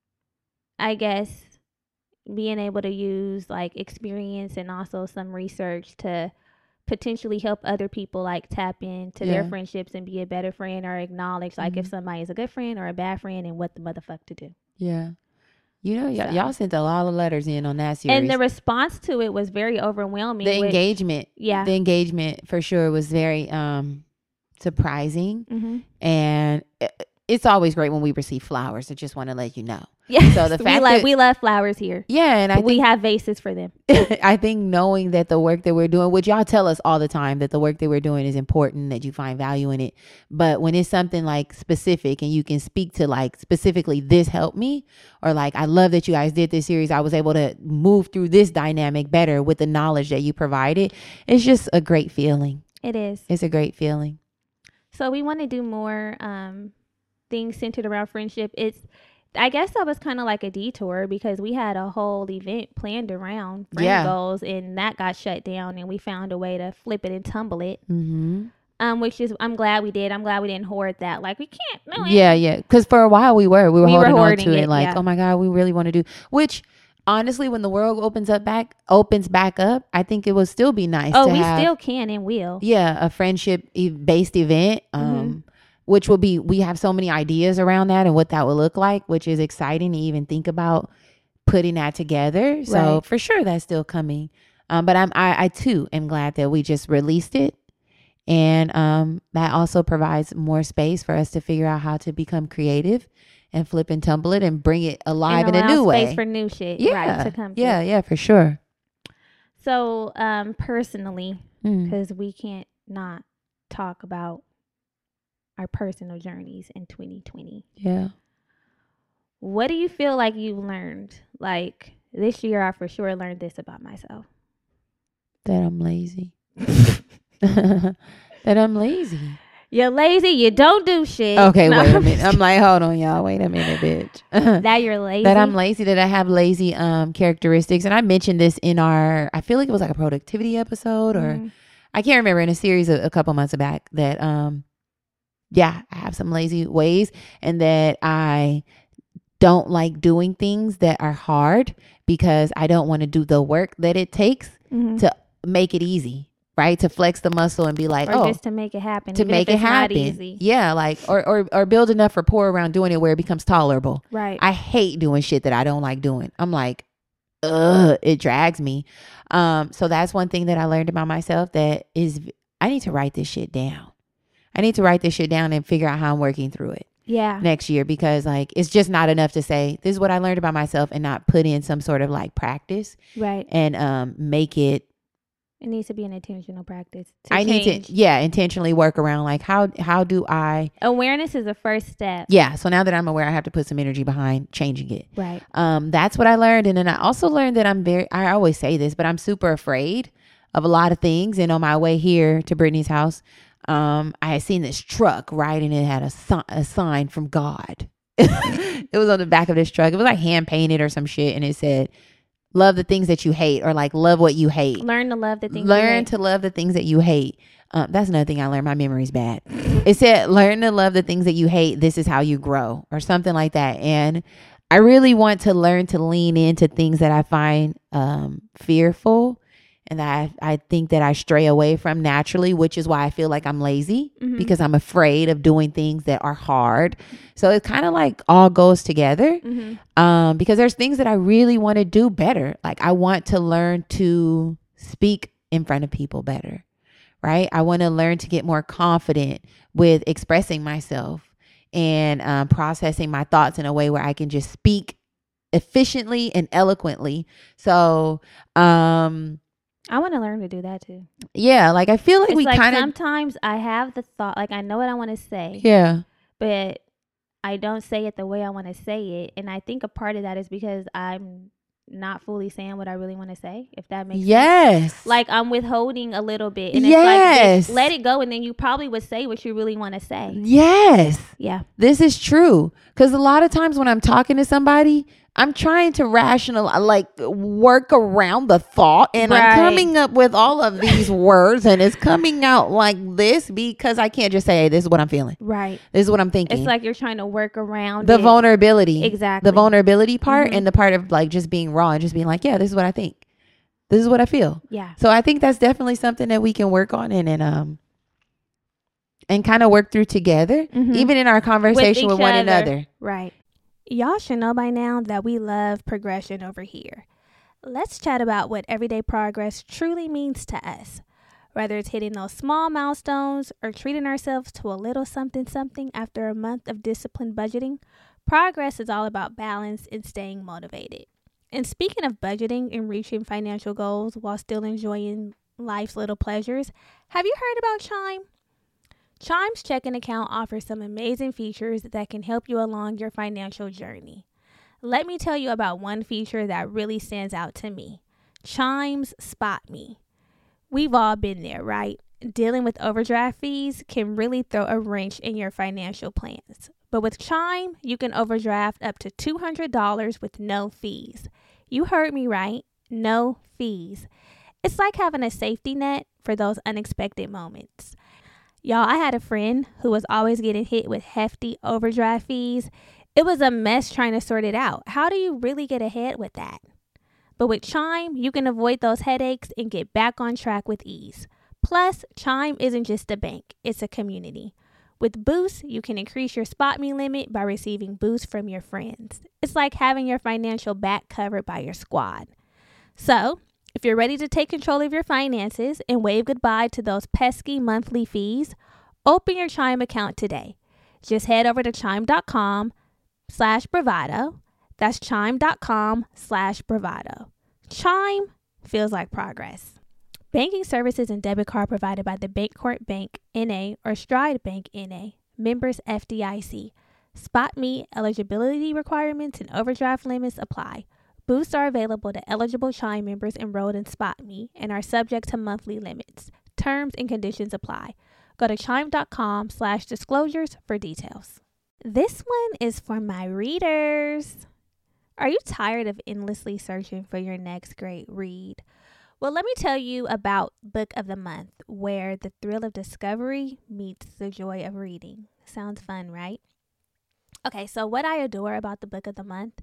I guess being able to use like experience and also some research to potentially help other people like tap into their Yeah. friendships and be a better friend, or acknowledge like if Mhm. somebody is a good friend or a bad friend and what the motherfuck to do. Yeah. You know, y- So- y'all sent a lot of letters in on that series. And the response to it was very overwhelming. the which- engagement, Yeah. the engagement for sure was very um surprising, Mhm. and it, it's always great when we receive flowers. I just want to let you know. Yes. So the we fact like that- we love flowers here. Yeah, and I But we think have vases for them. I think knowing that the work that we're doing, which y'all tell us all the time that the work that we're doing is important, that you find value in it. But when it's something like specific and you can speak to like specifically, this helped me, or like, I love that you guys did this series. I was able to move through this dynamic better with the knowledge that you provided. It's just a great feeling. It is. It's a great feeling. So we want to do more um, things centered around friendship. It's, I guess that was kind of like a detour because we had a whole event planned around friend Yeah. goals, and that got shut down, and we found a way to flip it and tumble it. Mm-hmm. Um, which is, I'm glad we did. I'm glad we didn't hoard that. Like, we can't. No, it- Yeah, yeah. Because for a while we were, we were We were holding on hoarding to it, it, like, yeah. oh my God, we really want to do. Which, honestly, when the world opens up back, opens back up, I think it would still be nice. Oh, to we have, still can and will. yeah, a friendship e- based event. Um, Mhm. which will be, we have so many ideas around that and what that would look like, which is exciting to even think about putting that together. So Right. for sure, that's still coming. Um, but I'm, I, I too am glad that we just released it. And um, that also provides more space for us to figure out how to become creative and flip and tumble it and bring it alive And in a allow new space way. for new shit. yeah, Right, to come through. yeah, yeah, for sure. So, um, personally, Mm. because we can't not talk about our personal journeys in twenty twenty. Yeah. What do you feel like you've learned? Like, this year, I for sure learned this about myself. That I'm lazy. That I'm lazy. You're lazy. You don't do shit. Okay, No, wait a I'm minute. just I'm like, hold on, y'all. Wait a minute, bitch. kidding. That you're lazy. That I'm lazy, that I have lazy um characteristics. And I mentioned this in our, I feel like it was like a productivity episode, or Mhm. I can't remember, in a series a, a couple months back, that um yeah, I have some lazy ways, and that I don't like doing things that are hard because I don't want to do the work that it takes Mhm. to make it easy, right? To flex the muscle and be like, Or oh, just to make it happen. to even make if it it's not happen. easy. Yeah, like, or, or or build enough rapport around doing it where it becomes tolerable. Right. I hate doing shit that I don't like doing. I'm like, ugh, it drags me. Um, so that's one thing that I learned about myself, that is, I need to write this shit down. I need to write this shit down and figure out how I'm working through it yeah. next year, because like, it's just not enough to say, this is what I learned about myself, and not put in some sort of like practice Right. and um make it, It needs to be an intentional practice. To I need change. to, yeah, intentionally work around like, how, how do I, Awareness is the first step. yeah. So now that I'm aware, I have to put some energy behind changing it. Right. Um, that's what I learned. And then I also learned that I'm very, I always say this, but I'm super afraid of a lot of things. And on my way here to Brittany's house, um, I had seen this truck, right? And it had a, si- a sign from God. It was on the back of this truck. It was like hand painted or some shit. And it said, love the things that you hate, or like, love what you hate. Learn to love the things. you Learn hate. to love the things that you hate. Um, that's another thing I learned. My memory's bad. It said, learn to love the things that you hate. This is how you grow, or something like that. And I really want to learn to lean into things that I find um, fearful, and that I, I think that I stray away from naturally, which is why I feel like I'm lazy, Mhm. because I'm afraid of doing things that are hard. So it kind of like all goes together. Mhm. Um, because there's things that I really want to do better. Like, I want to learn to speak in front of people better, right? I want to learn to get more confident with expressing myself and um, processing my thoughts in a way where I can just speak efficiently and eloquently. So, um, I want to learn to do that too. Yeah, like I feel like it's we like kind of sometimes I have the thought, like I know what I want to say. Yeah. But I don't say it the way I want to say it, and I think a part of that is because I'm not fully saying what I really want to say, if that makes yes. sense. Like I'm withholding a little bit, and yes. it's like, let it go, and then you probably would say what you really want to say. Yes. Yeah. This is true. Because a lot of times when I'm talking to somebody, I'm trying to rationalize, like work around the thought, and right. I'm coming up with all of these words, and it's coming out like this because I can't just say, hey, this is what I'm feeling. Right. This is what I'm thinking. It's like you're trying to work around the it. vulnerability. Exactly. The vulnerability part, mm-hmm. and the part of like just being raw and just being like, yeah, this is what I think. This is what I feel. Yeah. So I think that's definitely something that we can work on and, and um and kind of work through together, mm-hmm. even in our conversation with, with one other. another. Right. Y'all should know by now that we love progression over here. Let's chat about what everyday progress truly means to us. Whether it's hitting those small milestones or treating ourselves to a little something something after a month of disciplined budgeting, progress is all about balance and staying motivated. And speaking of budgeting and reaching financial goals while still enjoying life's little pleasures, have you heard about Chime? Chime's checking account offers some amazing features that can help you along your financial journey. Let me tell you about one feature that really stands out to me. Chime's Spot Me. We've all been there, right? Dealing with overdraft fees can really throw a wrench in your financial plans. But with Chime, you can overdraft up to two hundred dollars with no fees. You heard me right. No fees. It's like having a safety net for those unexpected moments. Y'all, I had a friend who was always getting hit with hefty overdraft fees. It was a mess trying to sort it out. How do you really get ahead with that? But with Chime, you can avoid those headaches and get back on track with ease. Plus, Chime isn't just a bank, it's a community. With Boost, you can increase your Spot Me limit by receiving boosts from your friends. It's like having your financial back covered by your squad. So, if you're ready to take control of your finances and wave goodbye to those pesky monthly fees, open your Chime account today. Just head over to chime.com slash bravado. That's chime.com slash bravado. Chime feels like progress. Banking services and debit card provided by the Bancorp Bank N A or Stride Bank N A. Members F D I C. Spot Me eligibility requirements and overdraft limits apply. Boosts are available to eligible Chime members enrolled in Spot Me and are subject to monthly limits. Terms and conditions apply. Go to chime.com slash disclosures for details. This one is for my readers. Are you tired of endlessly searching for your next great read? Well, let me tell you about Book of the Month, where the thrill of discovery meets the joy of reading. Sounds fun, right? Okay, so what I adore about the Book of the Month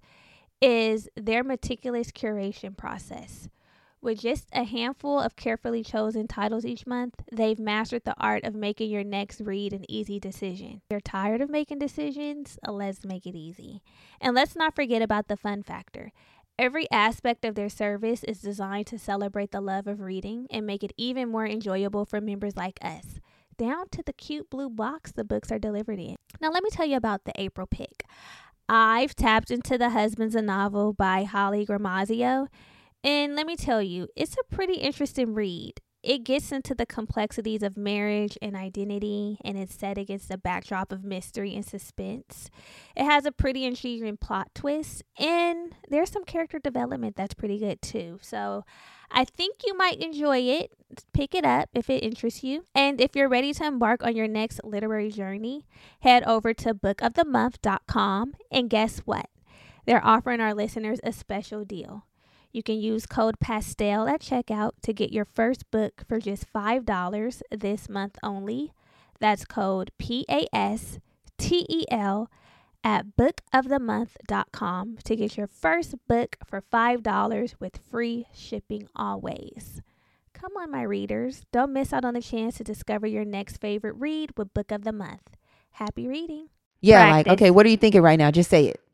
is their meticulous curation process. With just a handful of carefully chosen titles each month, they've mastered the art of making your next read an easy decision. If you're tired of making decisions? Let's make it easy. And let's not forget about the fun factor. Every aspect of their service is designed to celebrate the love of reading and make it even more enjoyable for members like us, down to the cute blue box the books are delivered in. Now, let me tell you about the April pick. I've tapped into The Husband's a Novel by Holly Gramazio, and let me tell you, it's a pretty interesting read. It gets into the complexities of marriage and identity, and it's set against a backdrop of mystery and suspense. It has a pretty intriguing plot twist, and there's some character development that's pretty good too. So I think you might enjoy it. Pick it up if it interests you. And if you're ready to embark on your next literary journey, head over to book of the month dot com, and guess what? They're offering our listeners a special deal. You can use code PASTEL at checkout to get your first book for just five dollars this month only. That's code P A S T E L at book of the month dot com to get your first book for five dollars with free shipping always. Come on, my readers. Don't miss out on the chance to discover your next favorite read with Book of the Month. Happy reading. Yeah, Practice. Like, okay, what are you thinking right now? Just say it.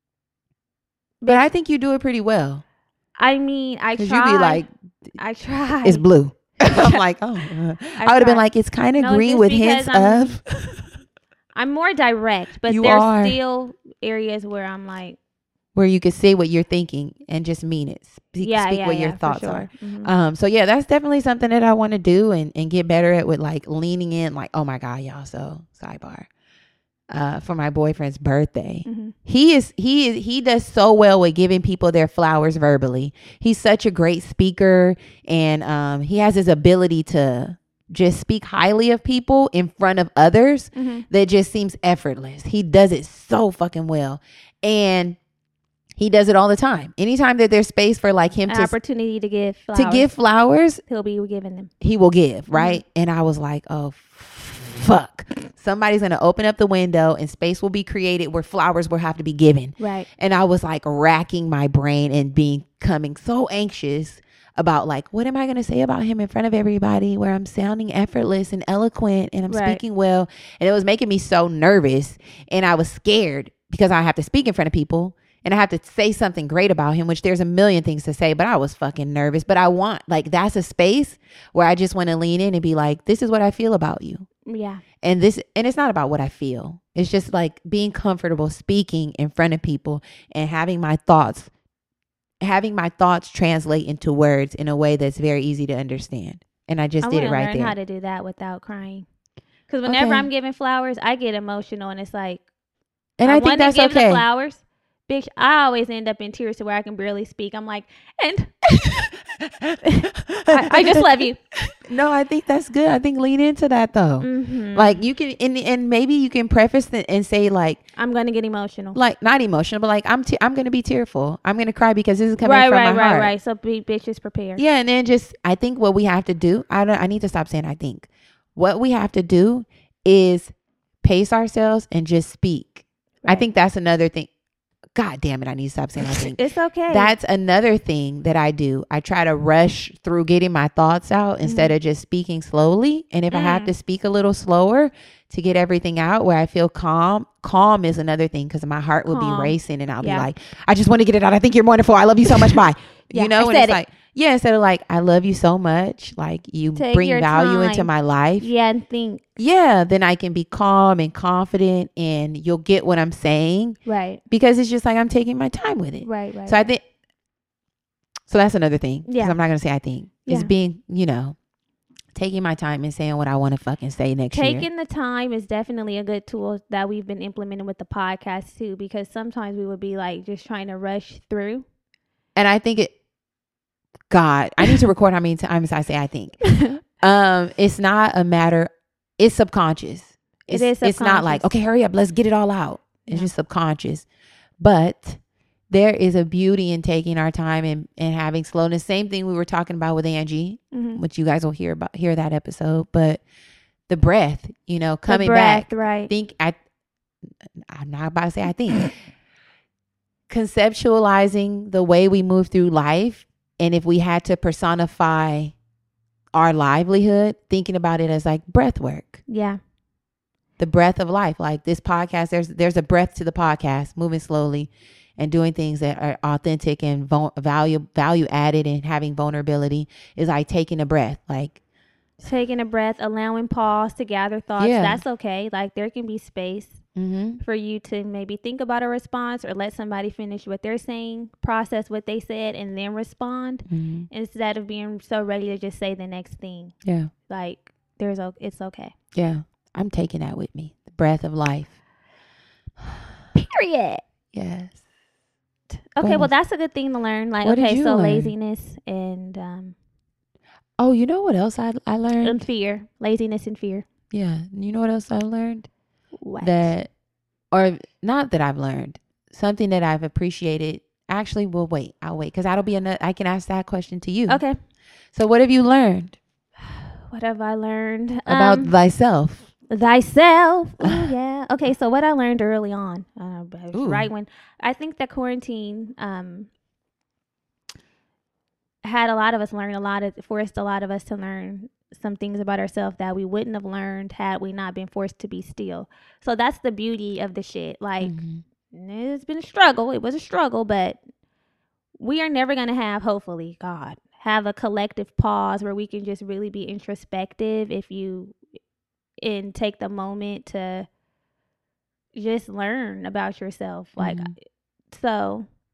But I think you do it pretty well. I mean, I try. You be like, I try. It's blue. I'm like, oh. Uh. I, I would have been like, it's kind of no, green with hints I'm, of. I'm more direct, but you there's are. still areas where I'm like, where you could say what you're thinking and just mean it. Speak, yeah, speak yeah, what yeah, your thoughts sure. are. Mm-hmm. Um, so yeah, that's definitely something that I want to do and, and get better at, with like leaning in, like, oh my God, y'all. So sidebar, uh, for my boyfriend's birthday, Mm-hmm. he is, he is, he does so well with giving people their flowers verbally. He's such a great speaker, and, um, he has his ability to just speak highly of people in front of others. Mm-hmm. That just seems effortless. He does it so fucking well. And he does it all the time. Anytime that there's space for like him An to opportunity to give flowers, to give flowers, he'll be giving them. he will give, right? Mm-hmm. And I was like, oh, fuck. Somebody's going to open up the window and space will be created where flowers will have to be given. Right. And I was like racking my brain and becoming so anxious about like, what am I going to say about him in front of everybody where I'm sounding effortless and eloquent and I'm right. speaking well. And it was making me so nervous, and I was scared because I have to speak in front of people and I have to say something great about him, which there's a million things to say, but I was fucking nervous. But I want, like, that's a space where I just want to lean in and be like, this is what I feel about you. Yeah. And this, and it's not about what I feel. It's just like being comfortable speaking in front of people and having my thoughts, having my thoughts translate into words in a way that's very easy to understand. And I just I did it right learn there. How to do that without crying. Because whenever okay. I'm giving flowers, I get emotional, and it's like, and I, I think that's give okay. The flowers, bitch, I always end up in tears to where I can barely speak. I'm like, and I, I just love you. No, I think that's good. I think lean into that though. Mm-hmm. Like you can, and, and maybe you can preface it and say like, I'm going to get emotional. Like not emotional, but like I'm, te- I'm going to be tearful. I'm going to cry because this is coming right, from right, my right, heart. Right, right, So be bitches prepared. Yeah. And then just, I think what we have to do, I don't, I need to stop saying I think. What we have to do is pace ourselves and just speak. Right. I think that's another thing. God damn it, I need to stop saying I think. It's okay. That's another thing that I do. I try to rush through getting my thoughts out mm-hmm. instead of just speaking slowly. And if mm. I have to speak a little slower to get everything out where I feel calm, calm is another thing because my heart will calm. be racing and I'll yeah. be like, I just want to get it out. I think you're wonderful. I love you so much. Bye. yeah, you know, I and it's it. like, yeah, instead of like, I love you so much. Like you Take bring value time. into my life. Yeah, and think. Yeah, then I can be calm and confident and you'll get what I'm saying. Right. Because it's just like I'm taking my time with it. Right, right. So right. I think, so that's another thing. Yeah. I'm not going to say I think. Yeah. It's being, you know, taking my time and saying what I want to fucking say next taking year. Taking the time is definitely a good tool that we've been implementing with the podcast too, because sometimes we would be like just trying to rush through. And I think it, God, I need to record how many times I say I think. um, It's not a matter, it's subconscious. It's, it is subconscious. It's not like, okay, hurry up, let's get it all out. It's yeah. just subconscious. But there is a beauty in taking our time and, and having slowness. Same thing we were talking about with Angie, mm-hmm. which you guys will hear about, hear that episode. But the breath, you know, coming the breath, back. Right. Think I, I'm not about to say I think. Conceptualizing the way we move through life. And if we had to personify our livelihood, thinking about it as like breath work. Yeah. The breath of life. Like this podcast, there's there's a breath to the podcast, moving slowly and doing things that are authentic and vo- value value added and having vulnerability is like taking a breath. Like taking a breath, allowing pause to gather thoughts. Yeah. That's okay. Like there can be space mm-hmm. for you to maybe think about a response or let somebody finish what they're saying, process what they said, and then respond mm-hmm. instead of being so ready to just say the next thing. Yeah. Like there's a, it's okay. Yeah. I'm taking that with me. The breath of life. Period. Yes. Okay. Well, that's a good thing to learn. Like, what okay, so learn? laziness and, um, oh, you know what else I I learned? And fear. Laziness and fear. Yeah. You know what else I learned? What? That, or not that I've learned, something that I've appreciated. Actually, we'll wait. I'll wait because that'll be another. I can ask that question to you. Okay. So what have you learned? What have I learned about um, thyself? Thyself. Oh yeah. Okay. So what I learned early on, uh, right when I think that quarantine um, had a lot of us learn a lot of forced a lot of us to learn some things about ourselves that we wouldn't have learned had we not been forced to be still. So that's the beauty of the shit. Like mm-hmm. it's been a struggle. It was a struggle, but we are never gonna have, hopefully, God, have a collective pause where we can just really be introspective if you and take the moment to just learn about yourself. Like, mm-hmm. so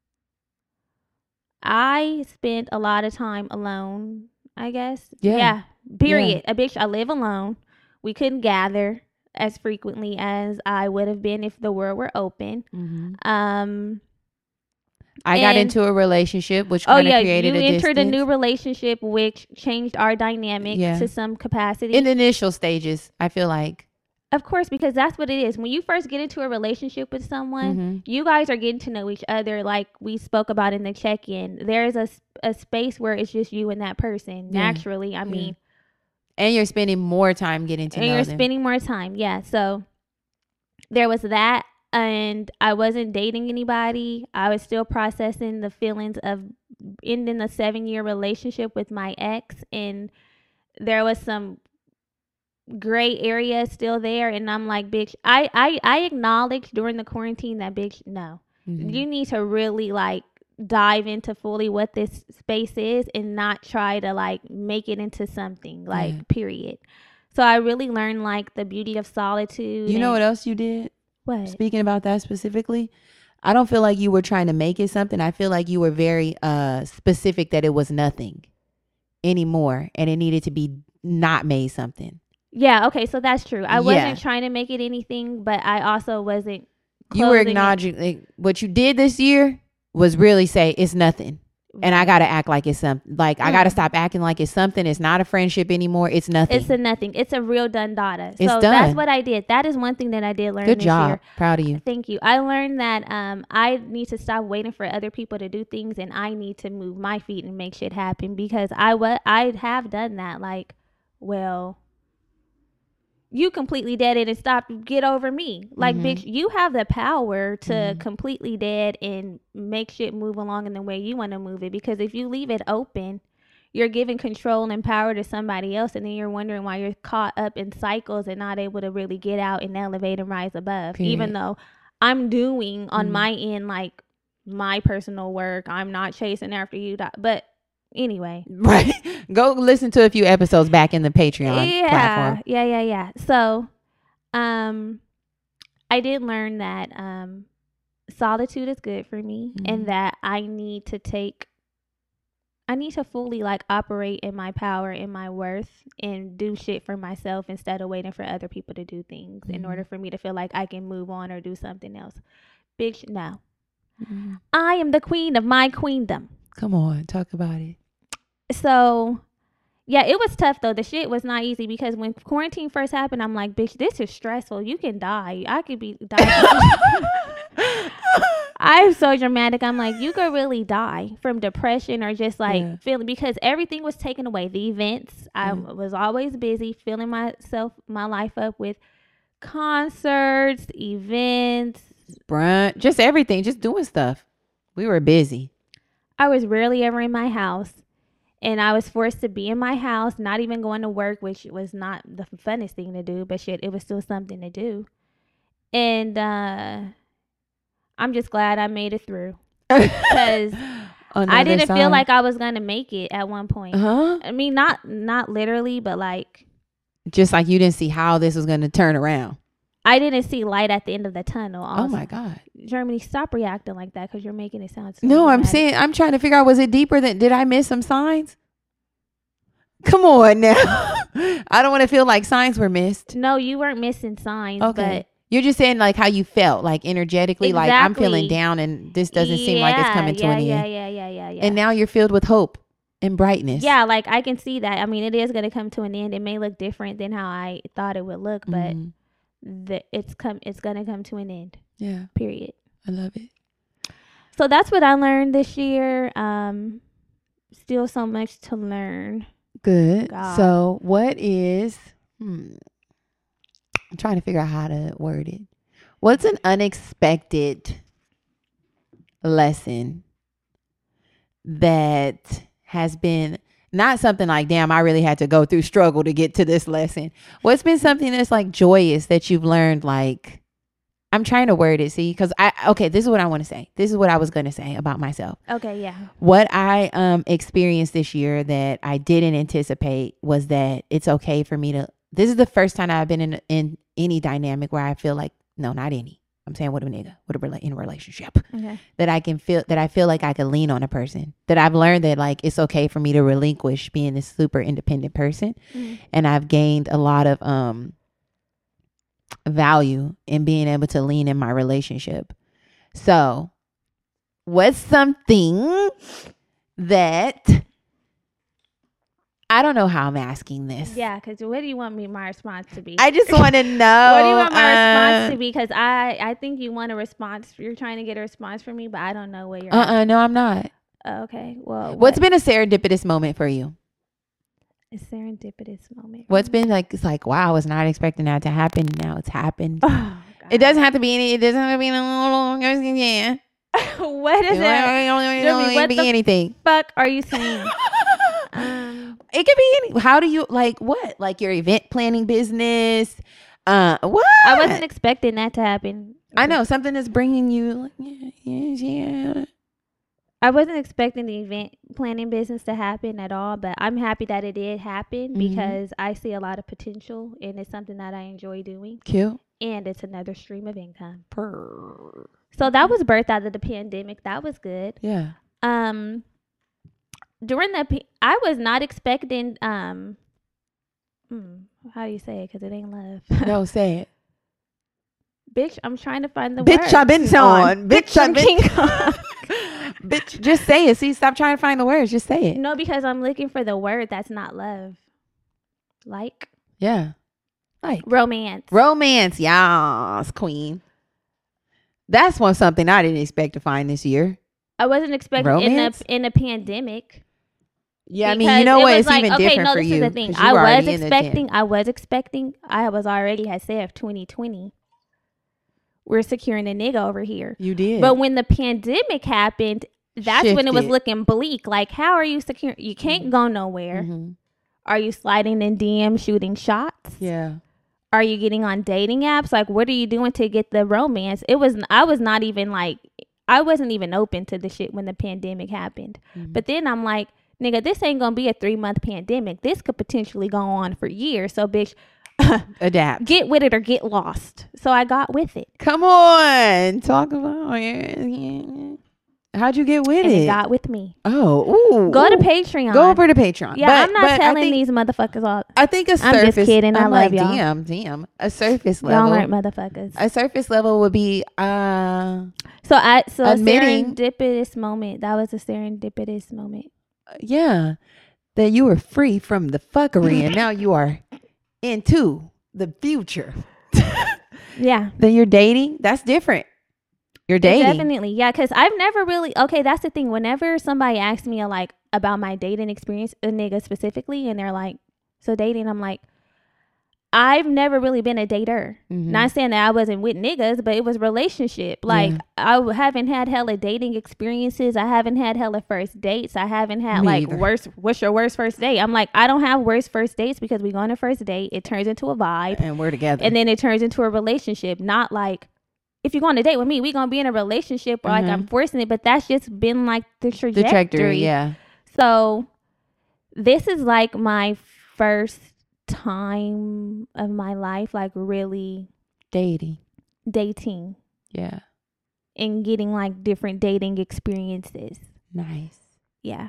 I spent a lot of time alone, I guess. Yeah. Yeah. Period. A bitch, I live alone. We couldn't gather as frequently as I would have been if the world were open. Mm-hmm. Um, I got and- into a relationship, which oh kind of yeah, created you a entered distance. a new relationship, which changed our dynamic Yeah. to some capacity. In the initial stages, I feel like. Of course, because that's what it is. When you first get into a relationship with someone, Mm-hmm. you guys are getting to know each other, like we spoke about in the check-in. There's a, s- a space where it's just you and that person. Yeah. Naturally, I Yeah. mean, And you're spending more time getting to and know you're them. spending more time. Yeah. So there was that, and I wasn't dating anybody. I was still processing the feelings of ending a seven-year relationship with my ex, and there was some gray area still there, and I'm like, bitch, I, I, I acknowledged during the quarantine that, bitch, no, Mm-hmm. you need to really like dive into fully what this space is and not try to like make it into something like Yeah. period. So I really learned like the beauty of solitude. You know and- what else you did? What? Speaking about that specifically, I don't feel like you were trying to make it something. I feel like you were very uh specific that it was nothing anymore, and it needed to be not made something. Yeah, okay, so that's true. I Yeah. wasn't trying to make it anything, but I also wasn't You were closing it. acknowledging like, what you did this year was really say it's nothing. And I got to act like it's something. Like, I got to Mm. stop acting like it's something. It's not a friendship anymore. It's nothing. It's a nothing. It's a real done data. So It's that's done. what I did. That is one thing that I did learn Good this job. year. Proud of you. Thank you. I learned that um, I need to stop waiting for other people to do things, and I need to move my feet and make shit happen, because I wa- I have done that. Like, well, you completely dead it and stop. Get over me. Like, Mhm. bitch, you have the power to Mhm. completely dead and make shit move along in the way you want to move it. Because if you leave it open, you're giving control and power to somebody else, and then you're wondering why you're caught up in cycles and not able to really get out and elevate and rise above. Period. Even though I'm doing on Mhm. my end like my personal work, I'm not chasing after you. doc- But anyway, Right. Go listen to a few episodes back in the Patreon yeah, platform. yeah, yeah, yeah. So, um, I did learn that um, solitude is good for me, Mhm. and that I need to take. I need to fully like operate in my power, in my worth, and do shit for myself instead of waiting for other people to do things in Mhm. order for me to feel like I can move on or do something else. Bitch, no. Mhm. I am the queen of my queendom. Come on, talk about it. So, yeah, it was tough though. The shit was not easy, because when quarantine first happened, I'm like, bitch, this is stressful. You can die. I could be dying. I'm so dramatic. I'm like, you could really die from depression or just like Yeah. feeling, because everything was taken away. The events, I Yeah. was always busy filling myself, my life up with concerts, events. Brunch, just everything, just doing stuff. We were busy. I was rarely ever in my house, and I was forced to be in my house, not even going to work, which was not the funnest thing to do, but shit, it was still something to do. And uh, I'm just glad I made it through, because I didn't feel like I was gonna make it at one point. huh? I mean, not not literally, but like Just like you didn't see how this was going to turn around. I didn't see light at the end of the tunnel. Also. Oh my God. Germany, stop reacting like that, because you're making it sound so No, I'm dramatic. saying, I'm trying to figure out, was it deeper than, did I miss some signs? Come on now. I don't want to feel like signs were missed. No, you weren't missing signs. Okay. You're just saying like how you felt, like energetically, like I'm feeling Exactly. down and this but doesn't seem like it's Yeah, coming to yeah, an yeah, end. Yeah, yeah, yeah, yeah. And now you're filled with hope and brightness. Yeah, like I can see that. I mean, it is going to come to an end. It may look different than how I thought it would look, but Mhm. the, it's come. It's going to come to an end. Yeah, Period. I love it. So that's what I learned this year. Um, still so much to learn. Good. God. So what is, hmm, I'm trying to figure out how to word it. What's an unexpected lesson that has been not something like, damn, I really had to go through struggle to get to this lesson? What's been something that's like joyous that you've learned? Like, I'm trying to word it, see, because I, okay, this is what I want to say. This is what I was going to say about myself. Okay, yeah. What I um experienced this year that I didn't anticipate was that it's okay for me to, this is the first time I've been in in any dynamic where I feel like, no, not any. I'm saying with a nigga, with a rela- in a relationship, Okay. that I can feel that I feel like I can lean on a person. That I've learned that like it's okay for me to relinquish being this super independent person, Mm. and I've gained a lot of um value in being able to lean in my relationship. So, what's something that I don't know how I'm asking this. Yeah, because what do you want me my response to be? I just want to know. What do you want my uh, response to be? Because I, I think you want a response. You're trying to get a response from me, but I don't know what you're. Uh-uh, no, I'm not. Oh, okay. Well, What's what? been a serendipitous moment for you? a serendipitous moment? What's been like, it's like, wow, I was not expecting that to happen. Now it's happened. Oh, God. It doesn't have to be any, it doesn't have to be, yeah. What is It that? don't what be the anything. fuck are you saying? um, It could be any, how do you, like what? Like your event planning business? Uh, what? I wasn't expecting that to happen. I know, something that's bringing you, like, yeah, yeah, yeah. I wasn't expecting the event planning business to happen at all, but I'm happy that it did happen Mhm. because I see a lot of potential and it's something that I enjoy doing. Cute. And it's another stream of income. Purr. So that was birthed out of the pandemic. That was good. Yeah. Um, during the, p- I was not expecting, um, hmm, how do you say it? Because it ain't love. No, say it. Bitch, I'm trying to find the Bitch, word. I've been on. Bitch, I've I'm been King Kong. Bitch, just say it. See, stop trying to find the words. Just say it. No, because I'm looking for the word that's not love. Like Yeah. Like romance. romance. Yes, queen. That's one something I didn't expect to find this year. I wasn't expecting in Romance? the in a pandemic. Yeah, I mean, because you know it what? was It's like, even okay, different no, for this you. is the thing. 'cause you I was already in the expecting. gym. I was expecting. I was already had said twenty twenty. We're securing a nigga over here. You did. But when the pandemic happened, that's when it was Shifted. looking bleak. Like, how are you securing? You can't go nowhere. Mhm. Are you sliding in D M, shooting shots? Yeah. Are you getting on dating apps? Like, what are you doing to get the romance? It was, I was not even like, I wasn't even open to the shit when the pandemic happened. Mhm. But then I'm like, nigga, this ain't gonna be a three month pandemic. This could potentially go on for years. So, bitch, Adapt. get with it or get lost. So I got with it. Come on. Talk about yeah, yeah. How'd you get with And it? it got with me. oh, ooh. Go to ooh. Patreon. Go over to Patreon. Yeah, But- I'm not but I telling think- these motherfuckers all. I think a I'm surface. just kidding. I I'm love like, y'all. damn, damn. A surface Y'all level. aren't motherfuckers. A surface level would be uh So I so Admitting- a serendipitous moment. That was a serendipitous moment. yeah, that you were free from the fuckery and now you are into the future. Yeah. Then you're dating. That's different. You're dating. Definitely. Yeah, because I've never really okay, that's the thing. Whenever somebody asks me like about my dating experience, a nigga specifically, and they're like, so dating, I'm like, I've never really been a dater. Mhm. Not saying that I wasn't with niggas, but it was relationship. Like Yeah. I w- haven't had hella dating experiences. I haven't had hella first dates. I haven't had Me like either. worst. What's your worst first date? I'm like, I don't have worst first dates because we go on a first date. It turns into a vibe, And we're together. and then it turns into a relationship. Not like if you're going on a date with me, we gonna be in a relationship or like I'm forcing it. But that's just been like the trajectory. the trajectory, yeah. So this is like my first time of my life, like really Dating. dating Yeah. and getting like different dating experiences. Nice. Yeah.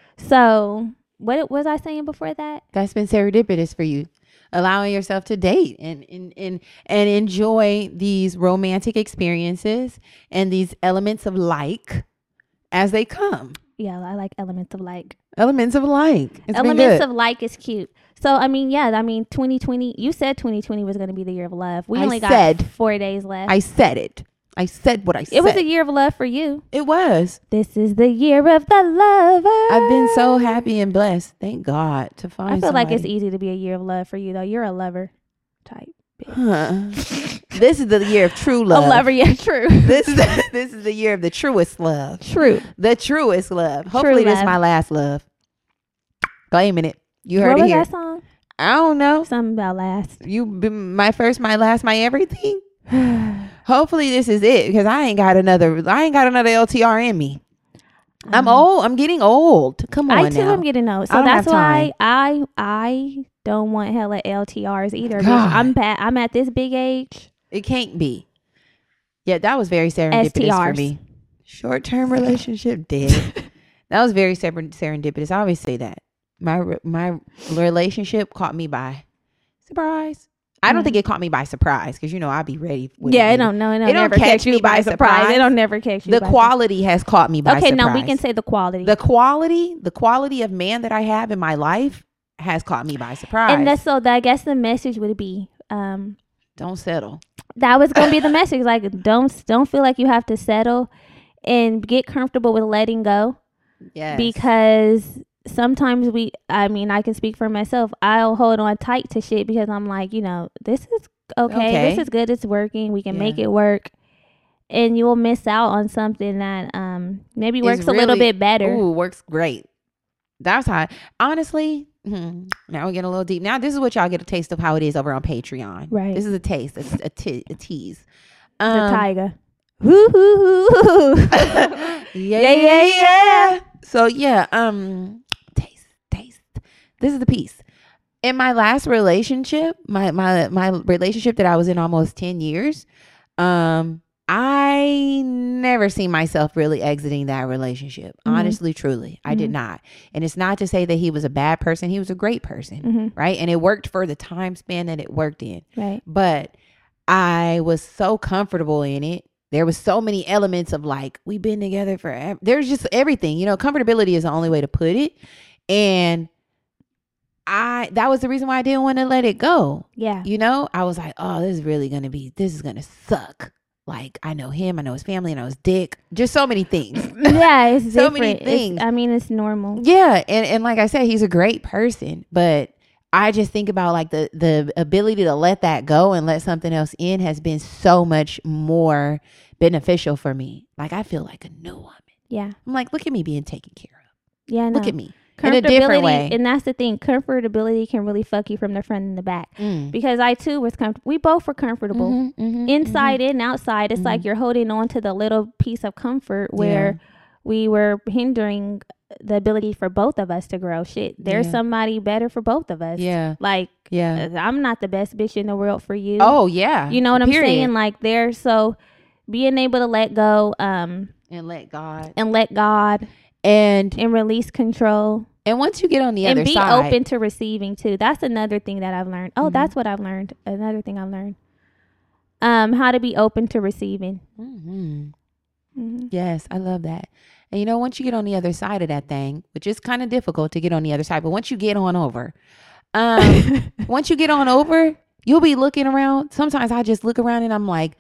So what was I saying before that? That's been serendipitous for you. Allowing yourself to date and, and, and, and enjoy these romantic experiences and these elements of like as they come. Yeah, I like elements of like. Elements of like. It's been elements good. of like is cute. So I mean, yeah, I mean twenty twenty, you said twenty twenty was going to be the year of love. We I only got said- four days left. I said it. I said what I said. it was a year of love for you. It was. This is the year of the lover. I've been so happy and blessed. Thank God to find I feel like it's somebody. easy to be a year of love for you though. You're a lover type. Huh. This is the year of true love. A lover, yeah, true. This is the, this is the year of the truest love. True. The truest love. Hopefully this is love. my last love. Claiming it. You heard What it was here. that song? I don't know. Something about last. You been my first, my last, my everything. Hopefully this is it because I ain't got another. I ain't got another L T R in me. I'm Um, old. I'm getting old. Come on I too now. am getting old, I so don't that's have why I I don't want hella L T Rs either. bitch. God. I'm pat. I'm at this big age. It can't be. Yeah, that was very serendipitous S T Rs. for me. Short-term relationship dead. That was very ser- serendipitous. I always say that. My re- my relationship caught me by surprise. I don't Mm. think it caught me by surprise because you know I'd be ready. When Yeah, it it don't know. It don't, It don't never catch catch me you by by surprise. surprise. It don't never catch you. The by quality has caught me by surprise. Okay, surprise. now we can say the quality. the quality, the quality of man that I have in my life has caught me by surprise. and that's so. That, I guess the message would be. Um, Don't settle. that was gonna be the message. Like, don't don't feel like you have to settle, and get comfortable with letting go. Yes. Because sometimes we, I mean, I can speak for myself. I'll hold on tight to shit because I'm like, you know, this is okay. Okay. This is good. It's working. We can Yeah. make it work. And you'll miss out on something that um maybe It's works a little really- bit better. Ooh, works great. That's how. Honestly, hmm, now we're getting a little deep. Now this is what y'all get a taste of how it is over on Patreon. Right. This is a taste. It's a, te- a tease. The Um, tiger. Woo hoo hoo. yeah, yeah, yeah, yeah. So yeah, um, taste, taste. This is the piece. In my last relationship, my my my relationship that I was in almost ten years, um, I never see myself really exiting that relationship. Mhm. Honestly, truly, I did Mhm. not. And it's not to say that he was a bad person. He was a great person, hmm right? And it worked for the time span that it worked in. Right. But I was so comfortable in it. There was so many elements of like, we've been together forever. There's just everything, you know, comfortability is the only way to put it. And I, that was the reason why I didn't want to let it go. Yeah. You know, I was like, oh, this is really going to be, this is going to suck. Like, I know him, I know his family, I know his dick. Just so many things. Yeah. It's So different. many It's- things. I mean, it's normal. Yeah. And, and like I said, he's a great person, but I just think about like the, the ability to let that go and let something else in has been so much more beneficial for me. Like, I feel like a new woman. Yeah. I'm like, look at me being taken care of. Yeah. No. Look at me in a different Comfortability, way. and that's the thing. Comfortability can really fuck you from the front and the back. Mm. Because I too was comfortable. We both were comfortable. Mhm, mhm, Inside and outside, it's like Mhm. you're holding on to the little piece of comfort where Yeah. we were hindering the ability for both of us to grow. Shit, there's Yeah. somebody better for both of us. Yeah. Like, Yeah. uh, I'm not the best bitch in the world for you. Oh, yeah. you know what I'm Period. saying? Like, there. So being able to let go, um, And let God. and let God And and release control. and once you get on the And other be side, open to receiving too. That's another thing that I've learned. Oh, Mhm. that's what I've learned. Another thing I've learned. Um, how to be open to receiving. Mhm. Mm-hmm. Yes, I love that. And you know, once you get on the other side of that thing, which is kind of difficult to get on the other side, but once you get on over, um, once you get on over, you'll be looking around. Sometimes I just look around and I'm like,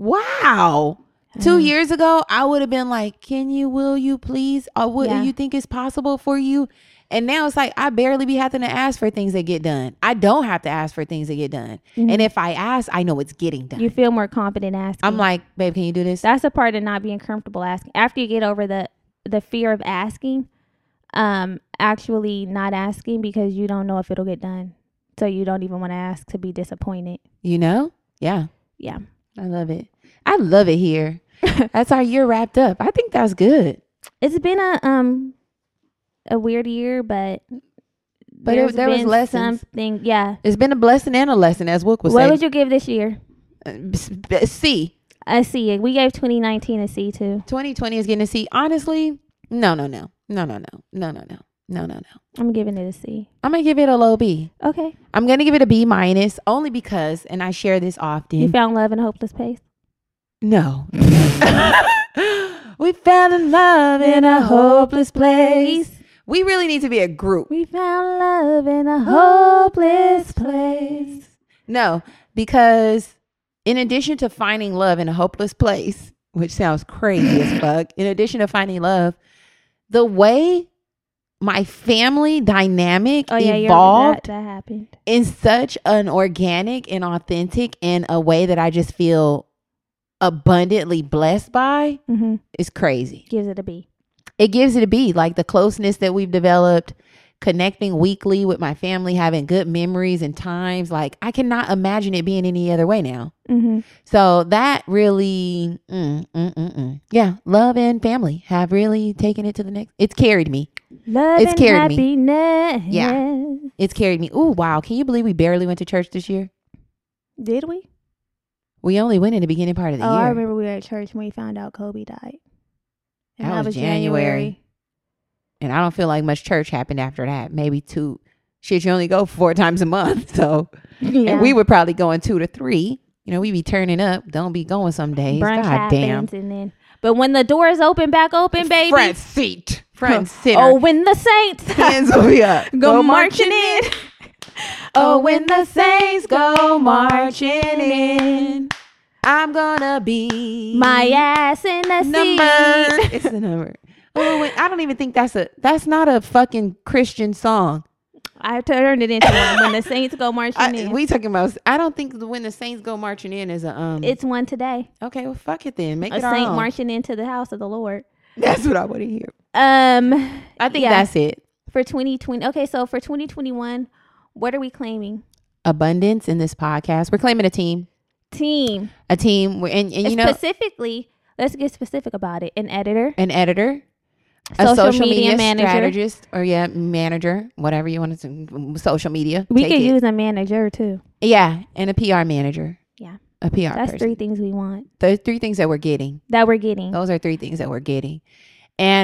wow. Two Mhm. years ago, I would have been like, can you, will you please? Or what Yeah. do you think is possible for you? And now it's like, I barely be having to ask for things that get done. I don't have to ask for things that get done. Mhm. And if I ask, I know it's getting done. You feel more confident asking. I'm like, babe, can you do this? that's a part of not being comfortable asking. After you get over the the fear of asking, um, actually not asking because you don't know if it'll get done, so you don't even want to ask to be disappointed. You know? Yeah. Yeah. I love it. I love it here. That's our year wrapped up. I think that's good. It's been a um a weird year, but But it- there's there was been lessons. Something, yeah. It's been a blessing and a lesson, as Wook was What saying. would you give this year? Uh, b- C. A C. We gave twenty nineteen a C too. twenty twenty is getting a C. Honestly, no, no, no. No, no, no. No, no, no. No, no, no. I'm giving it a C. I'm going to give it a low B. Okay. I'm going to give it a B minus only because, and I share this often. You found love in a hopeless place? No. We fell in love in a hopeless place. We really need to be a group. We found love in a hopeless place. No, because in addition to finding love in a hopeless place, which sounds crazy as fuck, in addition to finding love, the way my family dynamic Oh yeah, evolved that, that happened. in such an organic and authentic and a way that I just feel abundantly blessed by Mm-hmm. is crazy. Gives it a B. It gives it a B, like the closeness that we've developed, connecting weekly with my family, having good memories and times. Like, I cannot imagine it being any other way now. Mm-hmm. So that really, mm, mm, mm, mm. yeah, love and family have really taken it to the next. It's carried me. Love It's and carried me. happiness. Yeah. It's carried me. Ooh, wow. Can you believe we barely went to church this year? Did we? We only went in the beginning part of the oh, year. I remember we were at church when we found out Kobe died. And That that, was was January. January. And I don't feel like much church happened after that. Maybe two. Shit, you only go four times a month. So, Yeah. and we were probably going two to three. You know, we be turning up. Don't be going some days. Brunch God damn. happens and then, but when the doors open back open, baby. Front seat. Front center. Oh, when the Saints Hands will be up. go marching in. Oh, when the Saints go marching in. I'm gonna be My ass in the number. seat. It's the number. Oh, wait, I don't even think that's a. That's not a fucking Christian song. I turned it into one. When the Saints go marching I, in. we talking about. I don't think the, when the Saints go marching in is a um. It's one today. Okay, well, fuck it then. Make A it our saint own. marching into the house of the Lord. That's what I want to hear. Um, I think yeah. that's it. For twenty twenty. Okay, so for twenty twenty-one, what are we claiming? Abundance in this podcast. We're claiming a team. Team. A team. And, and you know, Specifically, let's get specific about it. An editor. an editor. Social a social media media, manager. strategist, or yeah, manager, whatever you want to. Social media. We Take could it. use a manager too. Yeah, and a P R manager. Yeah. A P R That's person. three things we want Those three things that we're getting. that we're getting. Those are three things that we're getting. And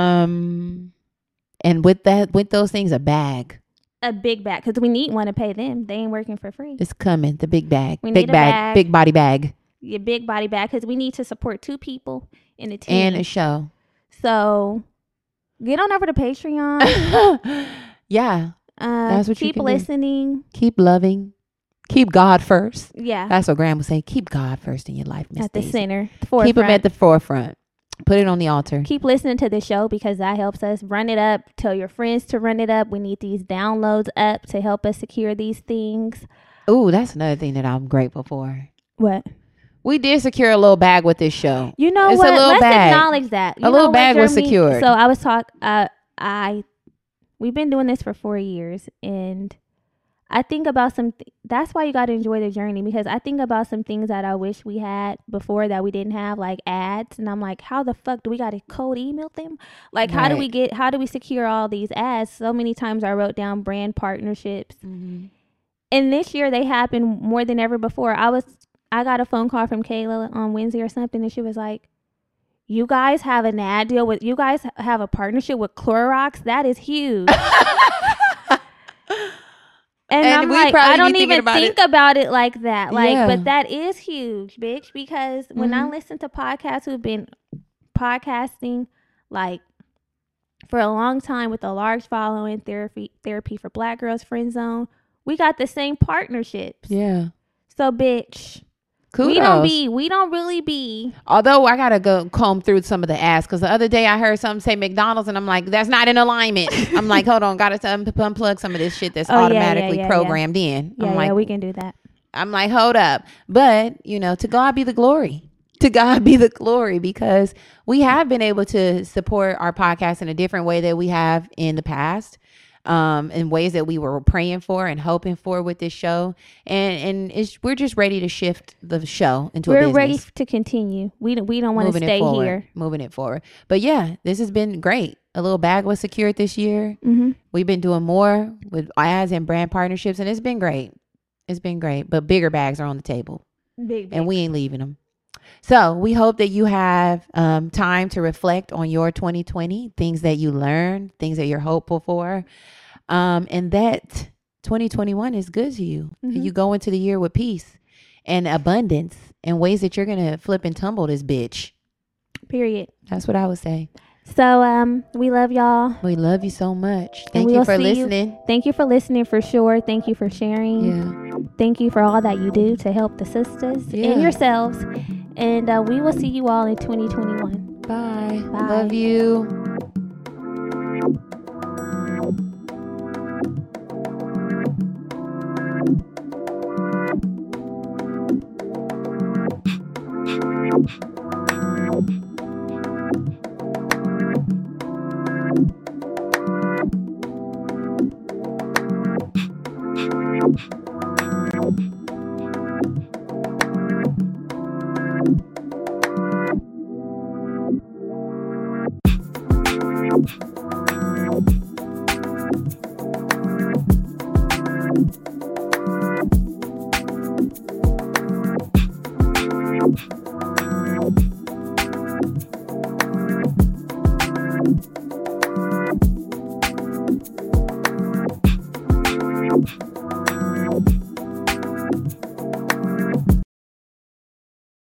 um and with that with those things, a bag. A big bag, because we need one to pay them. They ain't working for free. It's coming. The big bag. We big need a bag, bag. Big body bag. Your big body bag, because we need to support two people in the team. And a show. So get on over to Patreon. Yeah. Uh, That's what you keep can do. listening. Keep loving. Keep God first. Yeah. That's what Graham would say. Keep God first in your life, Miss At the Daisy. center. The Keep him forefront. at the forefront. Put it on the altar. Keep listening to the show because that helps us. Run it up. Tell your friends to run it up. We need these downloads up to help us secure these things. Ooh, that's another thing that I'm grateful for. What? We did secure a little bag with this show. You know It's a what? little Let's bag. acknowledge that. You A little know what, bag was Jeremy? secured. So I was talk. Uh, I we've been doing this for four years, and I think about some. Th- that's why you got to enjoy the journey, because I think about some things that I wish we had before that we didn't have, like ads, and I'm like, how the fuck do we got to code email them? Like, how do Right. we get? How do we secure all these ads? So many times I wrote down brand partnerships. Mm-hmm. And this year they happened more than ever before. I was, I got a phone call from Kayla on Wednesday or something, and she was like, "You guys have an ad deal with, you guys have a partnership with Clorox. That is huge." and, And I'm we like, probably I be don't thinking even about think it. about it like that. Like, Yeah. but that is huge, bitch. Because when I Mhm. listen to podcasts who've been podcasting, like, for a long time with a large following, therapy, therapy for Black girls, Friend Zone, we got the same partnerships. Yeah. So, bitch, Kudos. we don't be, we don't really be. Although I gotta go comb through some of the ads, because the other day I heard something say McDonald's, and I'm like, that's not in alignment. I'm like, hold on, gotta un- unplug some of this shit that's Oh, yeah, yeah, automatically yeah, yeah. programmed in. Yeah, I'm like, yeah, we can do that. I'm like, hold up. But, you know, to God be the glory. To God be the glory, because we have been able to support our podcast in a different way that we have in the past, um, in ways that we were praying for and hoping for with this show. And and it's, we're just ready to shift the show into a We're business. ready to continue. We don't, we don't want to Moving it stay forward, here. Moving it forward. But yeah, this has been great. A little bag was secured this year. Mm-hmm. We've been doing more with ads and brand partnerships, and it's been great. It's been great. But bigger bags are on the table, Big, big. and we ain't leaving them. So we hope that you have um, time to reflect on your twenty twenty, things that you learned, things that you're hopeful for, um, and that twenty twenty-one is good to you. Mhm. You go into the year with peace and abundance and ways that you're going to flip and tumble this bitch. Period. That's what I would say. So um, we love y'all. We love you so much. And Thank we you will for see you- listening. Thank you for listening for sure. Thank you for sharing. Yeah. Thank you for all that you do to help the sisters Yeah. and yourselves. And uh, we will see you all in twenty twenty-one. Bye. Bye. Love you. Bye.